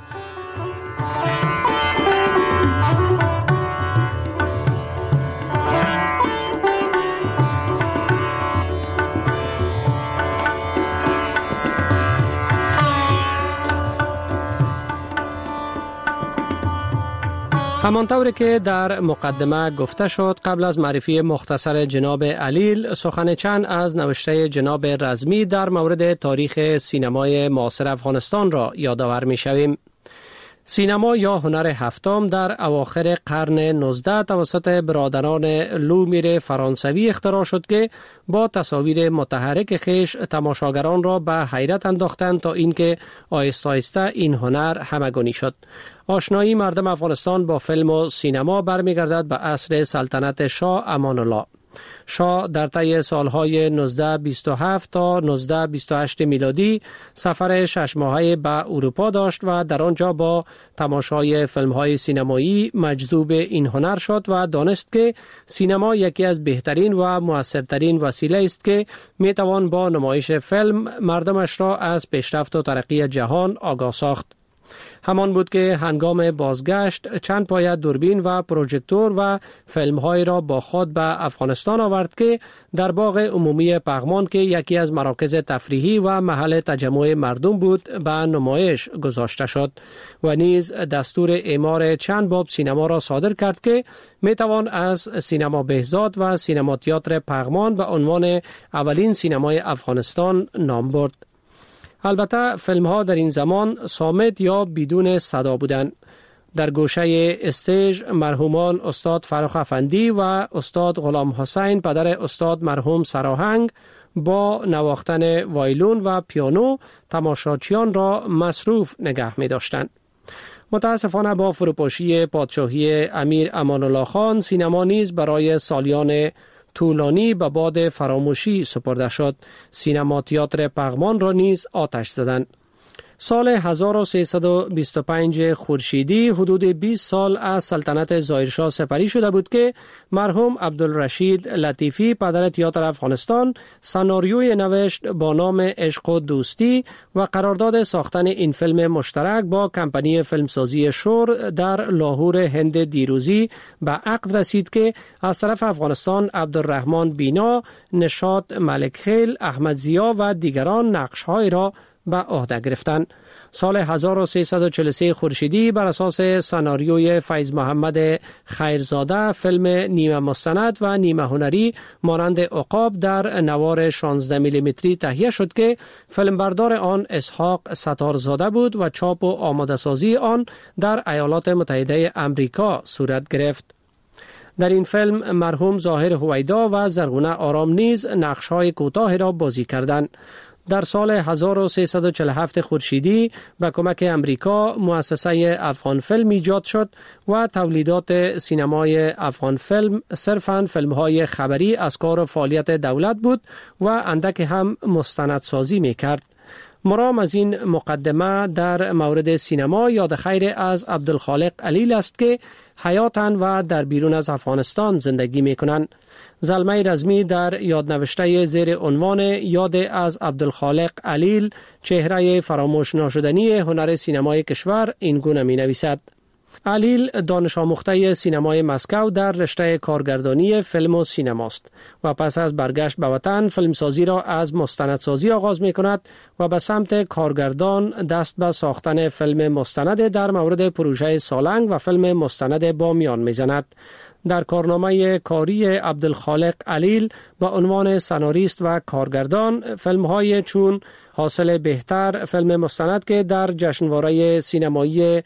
همانطور که در مقدمه گفته شد، قبل از معرفی مختصر جناب علیل سخن چند از نوشته جناب رزمی در مورد تاریخ سینمای معاصر افغانستان را یادآور می شویم. سینما یا هنر هفتم در اواخر قرن نوزدهم توسط برادران لومیر فرانسوی اختراع شد که با تصاویر متحرک خیش تماشاگران را به حیرت انداختند تا اینکه آهسته آهسته این هنر همگانی شد. آشنایی مردم افغانستان با فیلم و سینما برمیگردد به عصر سلطنت شاه امان الله. شاه در طی سالهای نوزده بیست و هفت تا نوزده بیست و هشت میلادی سفر شش ماهه به اروپا داشت و در آنجا با تماشای فیلم‌های سینمایی مجذوب این هنر شد و دانست که سینما یکی از بهترین و مؤثرترین وسیله است که میتوان با نمایش فیلم مردمش را از پیشرفت و ترقی جهان آگاه ساخت. همان بود که هنگام بازگشت چند پایه دوربین و پروژکتور و فیلم‌های را با خود به افغانستان آورد که در باغ عمومی پغمان که یکی از مراکز تفریحی و محل تجمع مردم بود به نمایش گذاشته شد و نیز دستور اعمار چند باب سینما را صادر کرد که میتوان از سینما بهزاد و سینما تئاتر پغمان به عنوان اولین سینمای افغانستان نام برد. البته فیلم ها در این زمان صامت یا بدون صدا بودند. در گوشه استیج مرحومان استاد فرخ افندی و استاد غلام حسین پدر استاد مرحوم سراهنگ با نواختن وایلون و پیانو تماشاچیان را مصروف نگه می داشتند. متاسفانه با فروپاشی پادشاهی امیر امان الله خان سینما نیز برای سالیان طولانی به باد فراموشی سپرده شد. سینما تئاتر پغمان را نیز آتش زدند. سال هزار و سیصد و بیست و پنج خورشیدی حدود بیست سال از سلطنت ظاهرشاه سپری شده بود که مرحوم عبدالرشید لطیفی پدر تئاتر افغانستان سناریوی نوشت با نام عشق و دوستی و قرارداد ساختن این فیلم مشترک با کمپانی فیلمسازی شور در لاهور هند دیروزی به عقد رسید که از طرف افغانستان عبدالرحمن بینا، نشاط ملکخیل، احمد ضیا و دیگران نقش‌های را به عهده گرفتند. سال هزار و سیصد و چهل و سه خورشیدی بر اساس سناریوی فیض محمد خیرزاده فیلم نیمه مستند و نیمه هنری مانند عقاب در نوار شانزده میلیمتری تهیه شد که فیلمبردار آن اسحاق ستارزاده بود و چاپ و آماده سازی آن در ایالات متحده امریکا صورت گرفت. در این فیلم مرحوم ظاهر هویدا و زرغونه آرام نیز نقش‌های کوتاه را بازی کردند. در سال هزار و سیصد و چهل و هفت خورشیدی به کمک امریکا مؤسسه افغان فیلم ایجاد شد و تولیدات سینمای افغان فیلم صرفاً فیلم‌های خبری از کار و فعالیت دولت بود و اندک هم مستندسازی می‌کرد. مرام از این مقدمه در مورد سینما یاد خیر از عبدالخالق علیل است که حیاتن و در بیرون از افغانستان زندگی می‌کنند. زلمه رزمی در یادنوشته زیر عنوان یاد از عبدالخالق علیل چهره فراموش ناشدنی هنر سینمای کشور این گونه می نویسد: علیل دانش آموخته سینمای مسکو در رشته کارگردانی فیلم و سینماست و پس از برگشت به وطن فیلمسازی را از مستندسازی آغاز می کند و به سمت کارگردان دست به ساختن فیلم مستند در مورد پروژه سالنگ و فیلم مستند بامیان می زند. در کارنامه کاری عبدالخالق علیل با عنوان سناریست و کارگردان فیلم‌های چون حاصل بهتر، فیلم مستند که در جشنواره سینمایی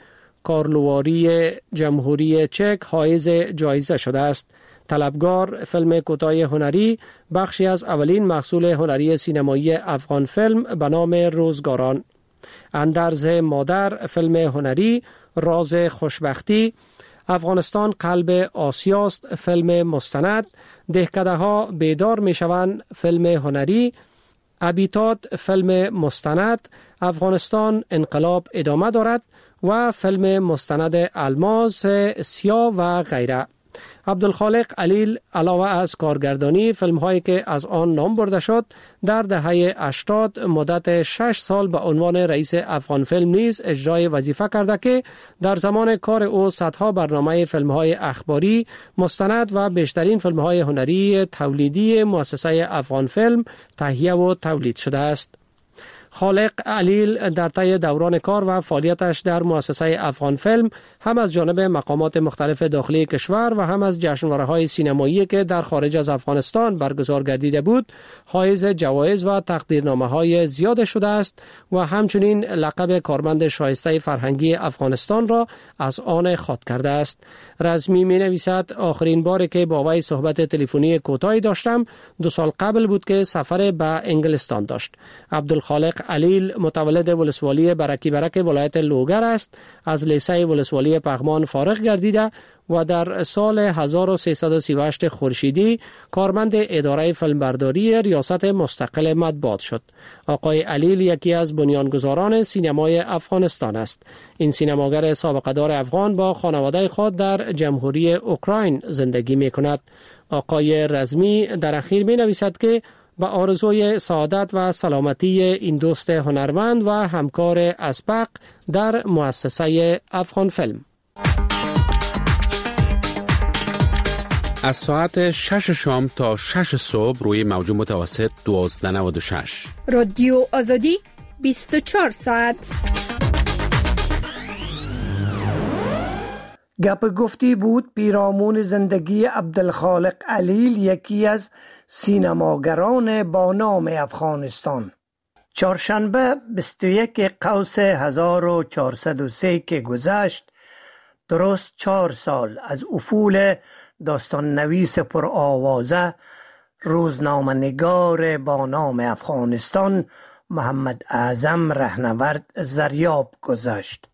کارلواری جمهوری چک حائز جایزه شده است، طلبگار، فیلم کوتاه هنری بخشی از اولین محصول هنری سینمایی افغان فیلم به نام روزگاران، اندرز مادر فیلم هنری، راز خوشبختی، افغانستان قلب آسیاست فیلم مستند، دهکده ها بیدار می شوند فیلم هنری، ابیتات فیلم مستند، افغانستان انقلاب ادامه دارد و فیلم مستند الماس سیاه و غیره. عبدالخالق علیل علاوه از کارگردانی فیلم هایی که از آن نام برده شد در دهه هشتاد مدت شش سال به عنوان رئیس افغان فیلم نیز اجرای وظیفه کرده که در زمان کار او صدها برنامه فیلم های اخباری، مستند و بیشترین فیلم های هنری تولیدی مؤسسه افغان فیلم تهیه و تولید شده است. خالق علیل در طی دوران کار و فعالیتش در مؤسسه افغان فیلم هم از جانب مقامات مختلف داخلی کشور و هم از جشنواره‌های سینمایی که در خارج از افغانستان برگزار گردیده بود حائز جوایز و تقدیرنامه‌های زیاد شده است و همچنین لقب کارمند شایسته فرهنگی افغانستان را از آن خود کرده است. رزمی می‌نویسد آخرین باری که با وی صحبت تلفنی کوتاهی داشتم دو سال قبل بود که سفر به انگلستان داشت. عبدالخالق علیل متولد ولسوالی برکی برک ولایت لوگر است. از لیسه ولسوالی پغمان فارغ گردیده و در سال هزار و سیصد و سی و هشت خورشیدی کارمند اداره فیلمبرداری ریاست مستقل مطبوعات شد. آقای علیل یکی از بنیانگذاران سینمای افغانستان است. این سینماگر سابقه دار افغان با خانواده خود در جمهوری اوکراین زندگی می کند. آقای رزمی در اخیر می نویسد که به آرزوی سعادت و سلامتی این دوست هنرمند و همکار اسبق در مؤسسه افغان فیلم. از ساعت شش شام تا شش صبح روی موج متوسط دوازده نود و شش. رادیو آزادی بیست و چهار ساعت. گپ گفتی بود پیرامون زندگی عبدالخالق علیل، یکی از سینماگران با نام افغانستان. چهارشنبه بیست و یک قوس هزار و چهارصد و سه که گذشت، درست چهار سال از افول داستان نویس پر آوازه، روزنامه نگار با نام افغانستان محمد اعظم رهنورد زریاب گذشت.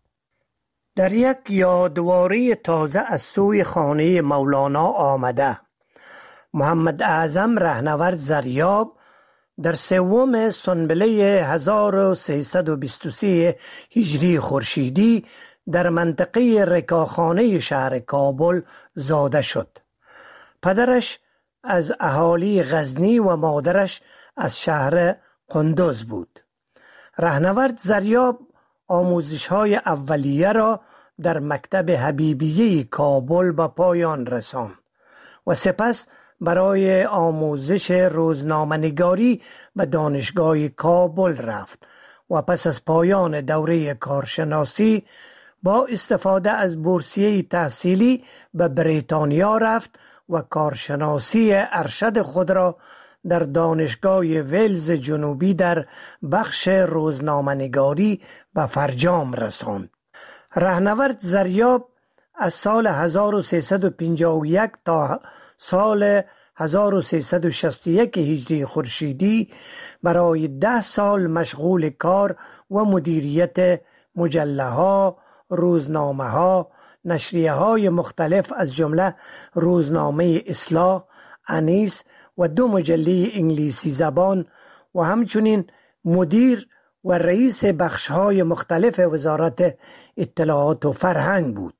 در یک یادواری تازه از سوی خانه مولانا آمده، محمد اعظم رهنورد زریاب در سوم سنبله هزار و سیصد و بیست و سه هجری خورشیدی در منطقه رکاخانه شهر کابل زاده شد. پدرش از اهالی غزنی و مادرش از شهر قندوز بود. رهنورد زریاب آموزش‌های اولیه را در مکتب حبیبیه کابل به پایان رساند و سپس برای آموزش روزنامه‌نگاری به دانشگاه کابل رفت و پس از پایان دوره کارشناسی با استفاده از بورسیه تحصیلی به بریتانیا رفت و کارشناسی ارشد خود را در دانشگاه ویلز جنوبی در بخش روزنامه‌نگاری به فرجام رساند. رهنورد زریاب از سال هزار و سیصد و پنجاه و یک تا سال هزار و سیصد و شصت و یک هجری خورشیدی برای ده سال مشغول کار و مدیریت مجله ها، روزنامه ها، نشریه های مختلف از جمله روزنامه اصلاح، انیس و دو مجله انگلیسی زبان و همچنین مدیر و رئیس بخش‌های مختلف وزارت اطلاعات و فرهنگ بود.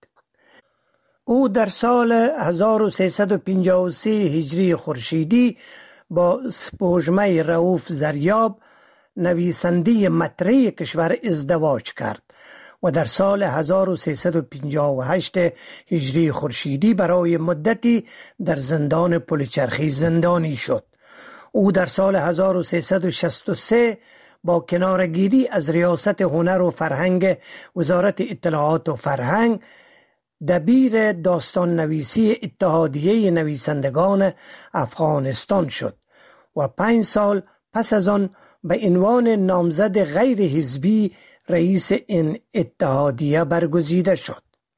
او در سال هزار و سیصد و پنجاه و سه هجری خورشیدی با سپوږمۍ رؤوف زریاب نویسنده مطرح کشور ازدواج کرد و در سال هزار و سیصد و پنجاه و هشت هجری خورشیدی برای مدتی در زندان پلچرخی زندانی شد. او در سال هزار و سیصد و شصت و سه با کنارگیری از ریاست هنر و فرهنگ وزارت اطلاعات و فرهنگ دبیر داستان نویسی اتحادیه نویسندگان افغانستان شد و پنج سال پس از آن به عنوان نامزد غیر حزبی رئیس این اتحادیه برگزیده شد.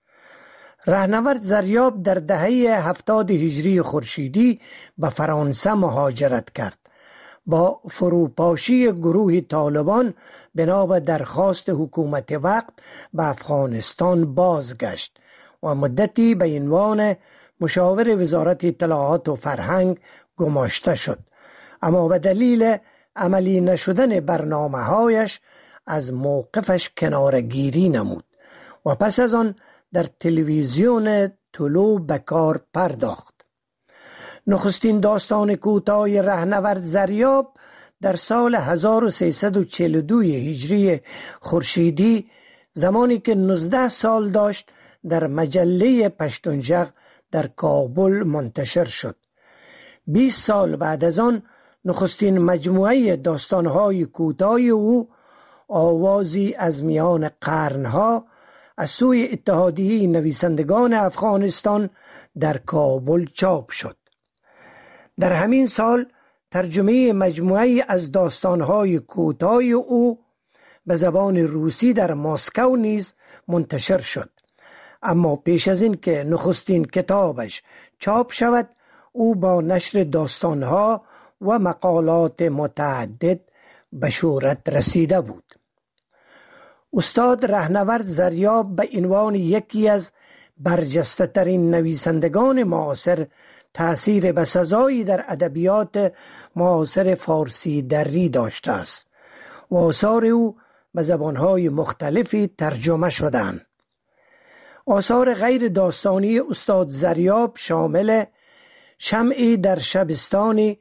رهنورد زریاب در دهه هفتاد هجری خورشیدی به فرانسه مهاجرت کرد. با فروپاشی گروه طالبان بنا به درخواست حکومت وقت به افغانستان بازگشت و مدتی به عنوان مشاور وزارت اطلاعات و فرهنگ گماشته شد، اما به دلیل عملی نشدن برنامه‌هایش از موقفش کنارگیری نمود و پس از آن در تلویزیون طلوع به کار پرداخت. نخستین داستان کوتاه رهنورد زریاب در سال هزار و سیصد و چهل و دو هجری خورشیدی زمانی که نوزده سال داشت در مجله پشتونژغ در کابل منتشر شد. بیست سال بعد از آن نخستین مجموعه داستانهای کوتاه او آوازی از میان قرنها از سوی اتحادیه نویسندگان افغانستان در کابل چاپ شد. در همین سال ترجمه مجموعه از داستانهای کوتاه او به زبان روسی در مسکو نیز منتشر شد، اما پیش از این که نخستین کتابش چاپ شود او با نشر داستانها و مقالات متعدد به شهرت رسیده بود. استاد رهنورد زریاب به عنوان یکی از برجسته ترین نویسندگان معاصر تأثیر بسزایی در ادبیات معاصر فارسی دری داشته است و آثار او به زبانهای مختلفی ترجمه شدند. آثار غیر داستانی استاد زریاب شامل شمعی در شبستانی،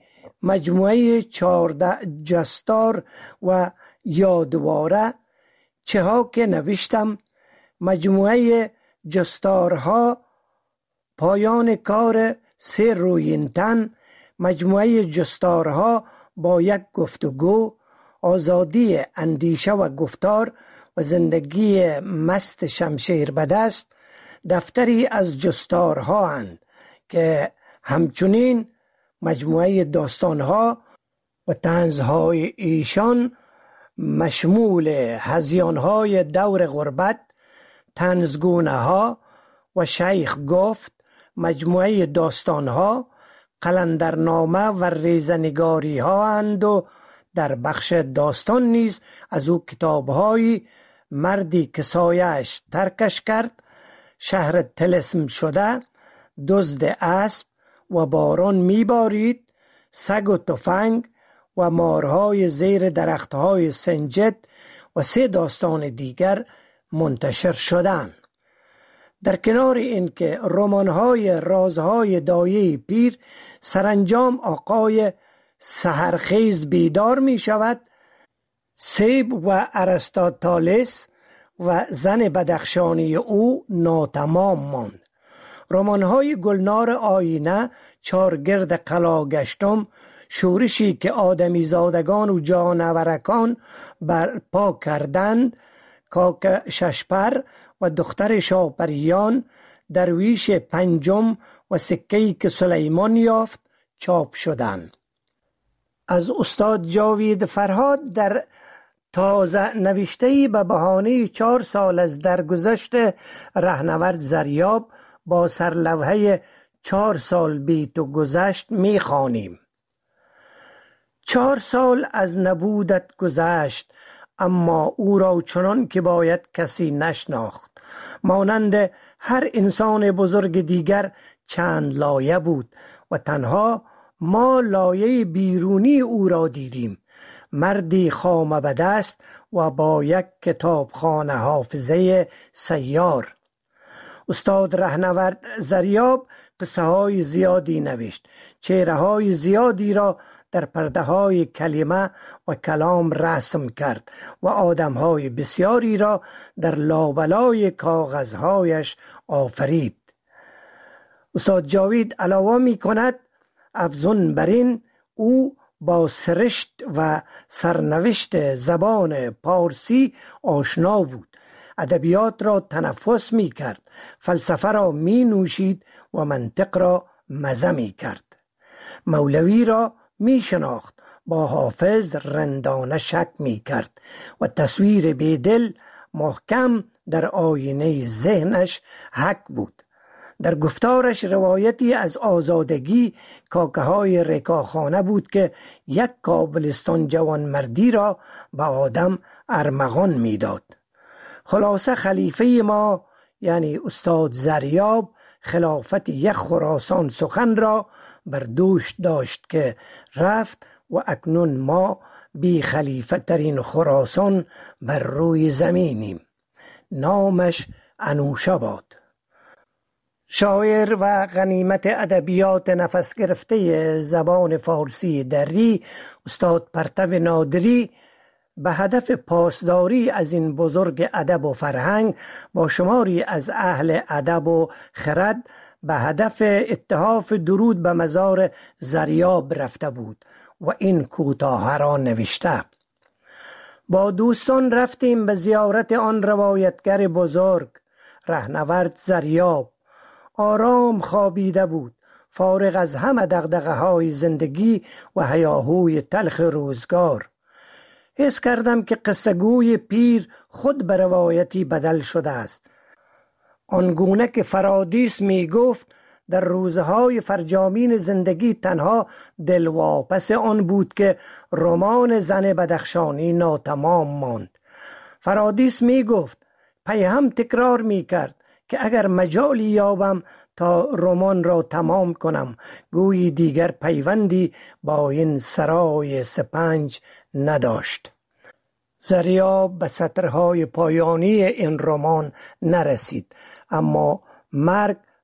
مجموعه چهارده جستار و یادواره، چه ها که نوشتم مجموعه جستارها، پایان کار سه رویینتن، مجموعه جستارها با یک گفتگو، آزادی اندیشه و گفتار و زندگی مست شمشیر به دست، دفتری از جستارها اند که همچنین مجموعه داستانها و طنزهای ایشان مشمول هذیانهای دور غربت، طنزگونه ها و شیخ گفت، مجموعه داستانها، قلندرنامه و ریزنگاری ها اند و در بخش داستان نیز از او کتاب‌های مردی که سایه‌اش ترکش کرد، شهر طلسم شده، دزد اسب و باران میبارید، سگ و تفنگ و مارهای زیر درختهای سنجد و سه داستان دیگر منتشر شدند. در کنار این که رمان‌های رازهای دایه پیر سرانجام آقای سحرخیز بیدار می شود، سیب و ارسطاطالیس و زن بدخشانی او ناتمام ماند. رمان‌های گلنار آینه، چارگرد قلاگشتم، شورشی که آدمی زادگان و جانورکان برپا کردند، کاک ششپر و دختر شاپریان، درویش پنجم و سکه‌ای که سلیمان یافت چاپ شدند. از استاد جاوید فرهاد در تازه نوشته‌ای به بهانه چهار سال از درگذشت رهنورد زریاب با سرلوحه چهار سال بی تو گذشت می خوانیم. چهار سال از نبودت گذشت، اما او را چنان که باید کسی نشناخت. مانند هر انسان بزرگ دیگر چند لایه بود و تنها ما لایه بیرونی او را دیدیم. مردی خامه به دست و با یک کتابخانه حافظه سیار. استاد رهنورد زریاب قصه های زیادی نوشت، چهره های زیادی را در پرده های کلمه و کلام رسم کرد و آدم های بسیاری را در لابلای کاغذهایش آفرید. استاد جاوید علاوه می کند افزون بر این او با سرشت و سرنوشت زبان پارسی آشنا بود، ادبیات را تنفس می کرد، فلسفه را می نوشید و منطق را مزه می کرد. مولوی را می شناخت، با حافظ رندانه شک می کرد و تصویر بیدل محکم در آینه ذهنش حک بود. در گفتارش روایتی از آزادگی کاکه های رکاخانه بود که یک کابلستان جوانمردی را به آدم ارمغان می داد. خلاصه خلیفه ما یعنی استاد زریاب خلافت یک خراسان سخن را بر دوش داشت که رفت و اکنون ما بی خلیفه ترین خراسان بر روی زمینیم. نامش انوشه باد. شاعر و غنیمت ادبیات نفس گرفته زبان فارسی دری استاد پرتو نادری به هدف پاسداری از این بزرگ ادب و فرهنگ با شماری از اهل ادب و خرد به هدف اتحاف درود به مزار زریاب رفته بود و این کوتاه را نوشته. با دوستان رفتیم به زیارت آن روایتگر بزرگ رهنورد زریاب. آرام خوابیده بود، فارغ از همه دغدغه های زندگی و هیاهوی تلخ روزگار. حس کردم که قصه‌گوی پیر خود به روایتی بدل شده است. آنگونه که فرادیس می گفت در روزهای فرجامین زندگی تنها دلواپس آن بود که رمان زن بدخشانی ناتمام ماند. فرادیس می گفت، پی هم تکرار می کرد که اگر مجالی یابم تا رمان را تمام کنم، گویی دیگر پیوندی با این سرای سپنج نداشت. زریاب به سطرهای پایانی این رمان نرسید، اما مرگ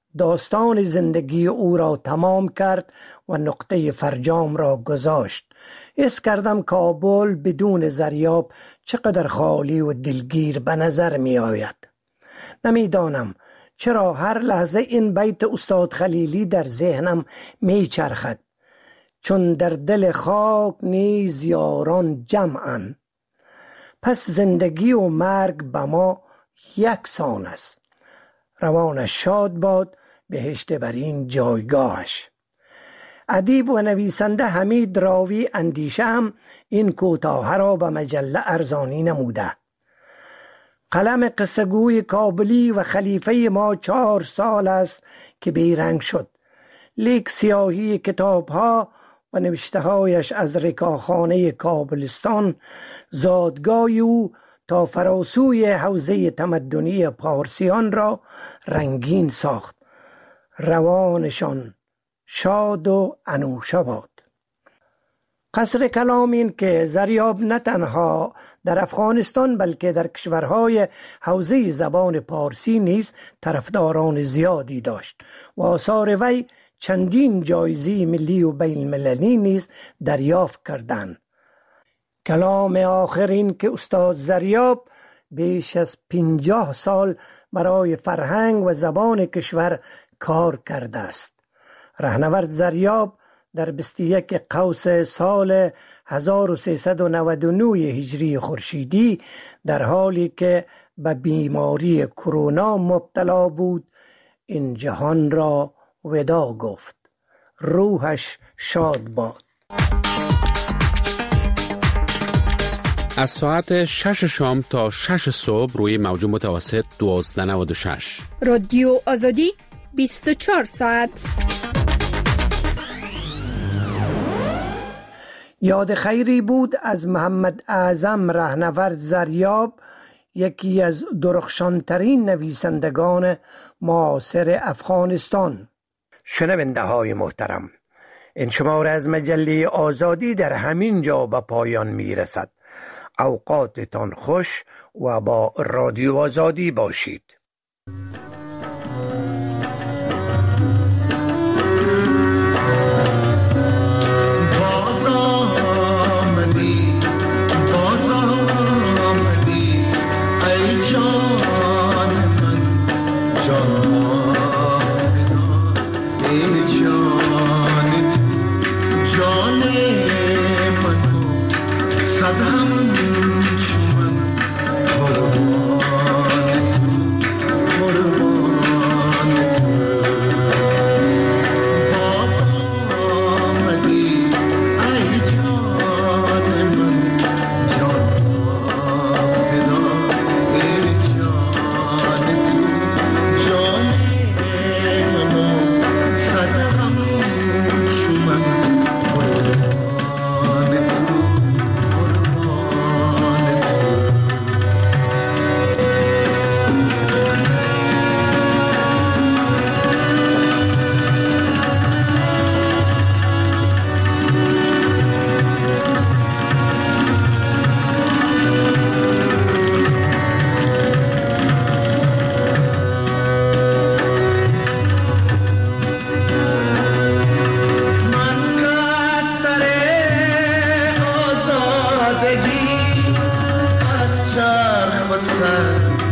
داستان زندگی او را تمام کرد و نقطه فرجام را گذاشت. حس کردم کابل بدون زریاب چقدر خالی و دلگیر به نظر می آید. نمیدانم چرا هر لحظه این بیت استاد خلیلی در ذهنم می چرخد. چون در دل خاک نیز یاران جمعن، پس زندگی و مرگ به ما یکسان است. روانش شاد باد، بهشت بر این جایگاهش. ادیب و نویسنده حمید راوی اندیشه هم این کوتاه را به مجله ارزانی نموده. قلم قصه‌گوی کابلی و خلیفه ما چهار سال است که بیرنگ شد، لیک سیاهی کتاب‌ها و نوشته‌هایش از رکاخانه کابلستان زادگاه او تا فراسوی حوزه تمدنی پارسیان را رنگین ساخت. روانشان شاد و انوشه باد. قصر کلام این که زریاب نه تنها در افغانستان بلکه در کشورهای حوزه زبان پارسی نیز طرفداران زیادی داشت و آثار وی چندین جایزه ملی و بین المللی نیز دریافت کردند. کلام آخرین که استاد زریاب بیش از پنجاه سال برای فرهنگ و زبان کشور کار کرده است. رهنورد زریاب در بیست و یک قوس سال هزار و سیصد و نود و نه هجری خورشیدی در حالی که به بیماری کرونا مبتلا بود این جهان را وداع گفت. روحش شاد باد. از ساعت شش شام تا شش صبح روی موج متوسط دوازده نود و شش رادیو آزادی بیست و چهار ساعت. یاد خیری بود از محمد اعظم رهنورد زریاب، یکی از درخشانترین نویسندگان معاصر افغانستان. شنونده های محترم، این شماره از مجله آزادی در همین جا به پایان می رسد. اوقاتتان خوش و با رادیو آزادی باشید. چرخ و سر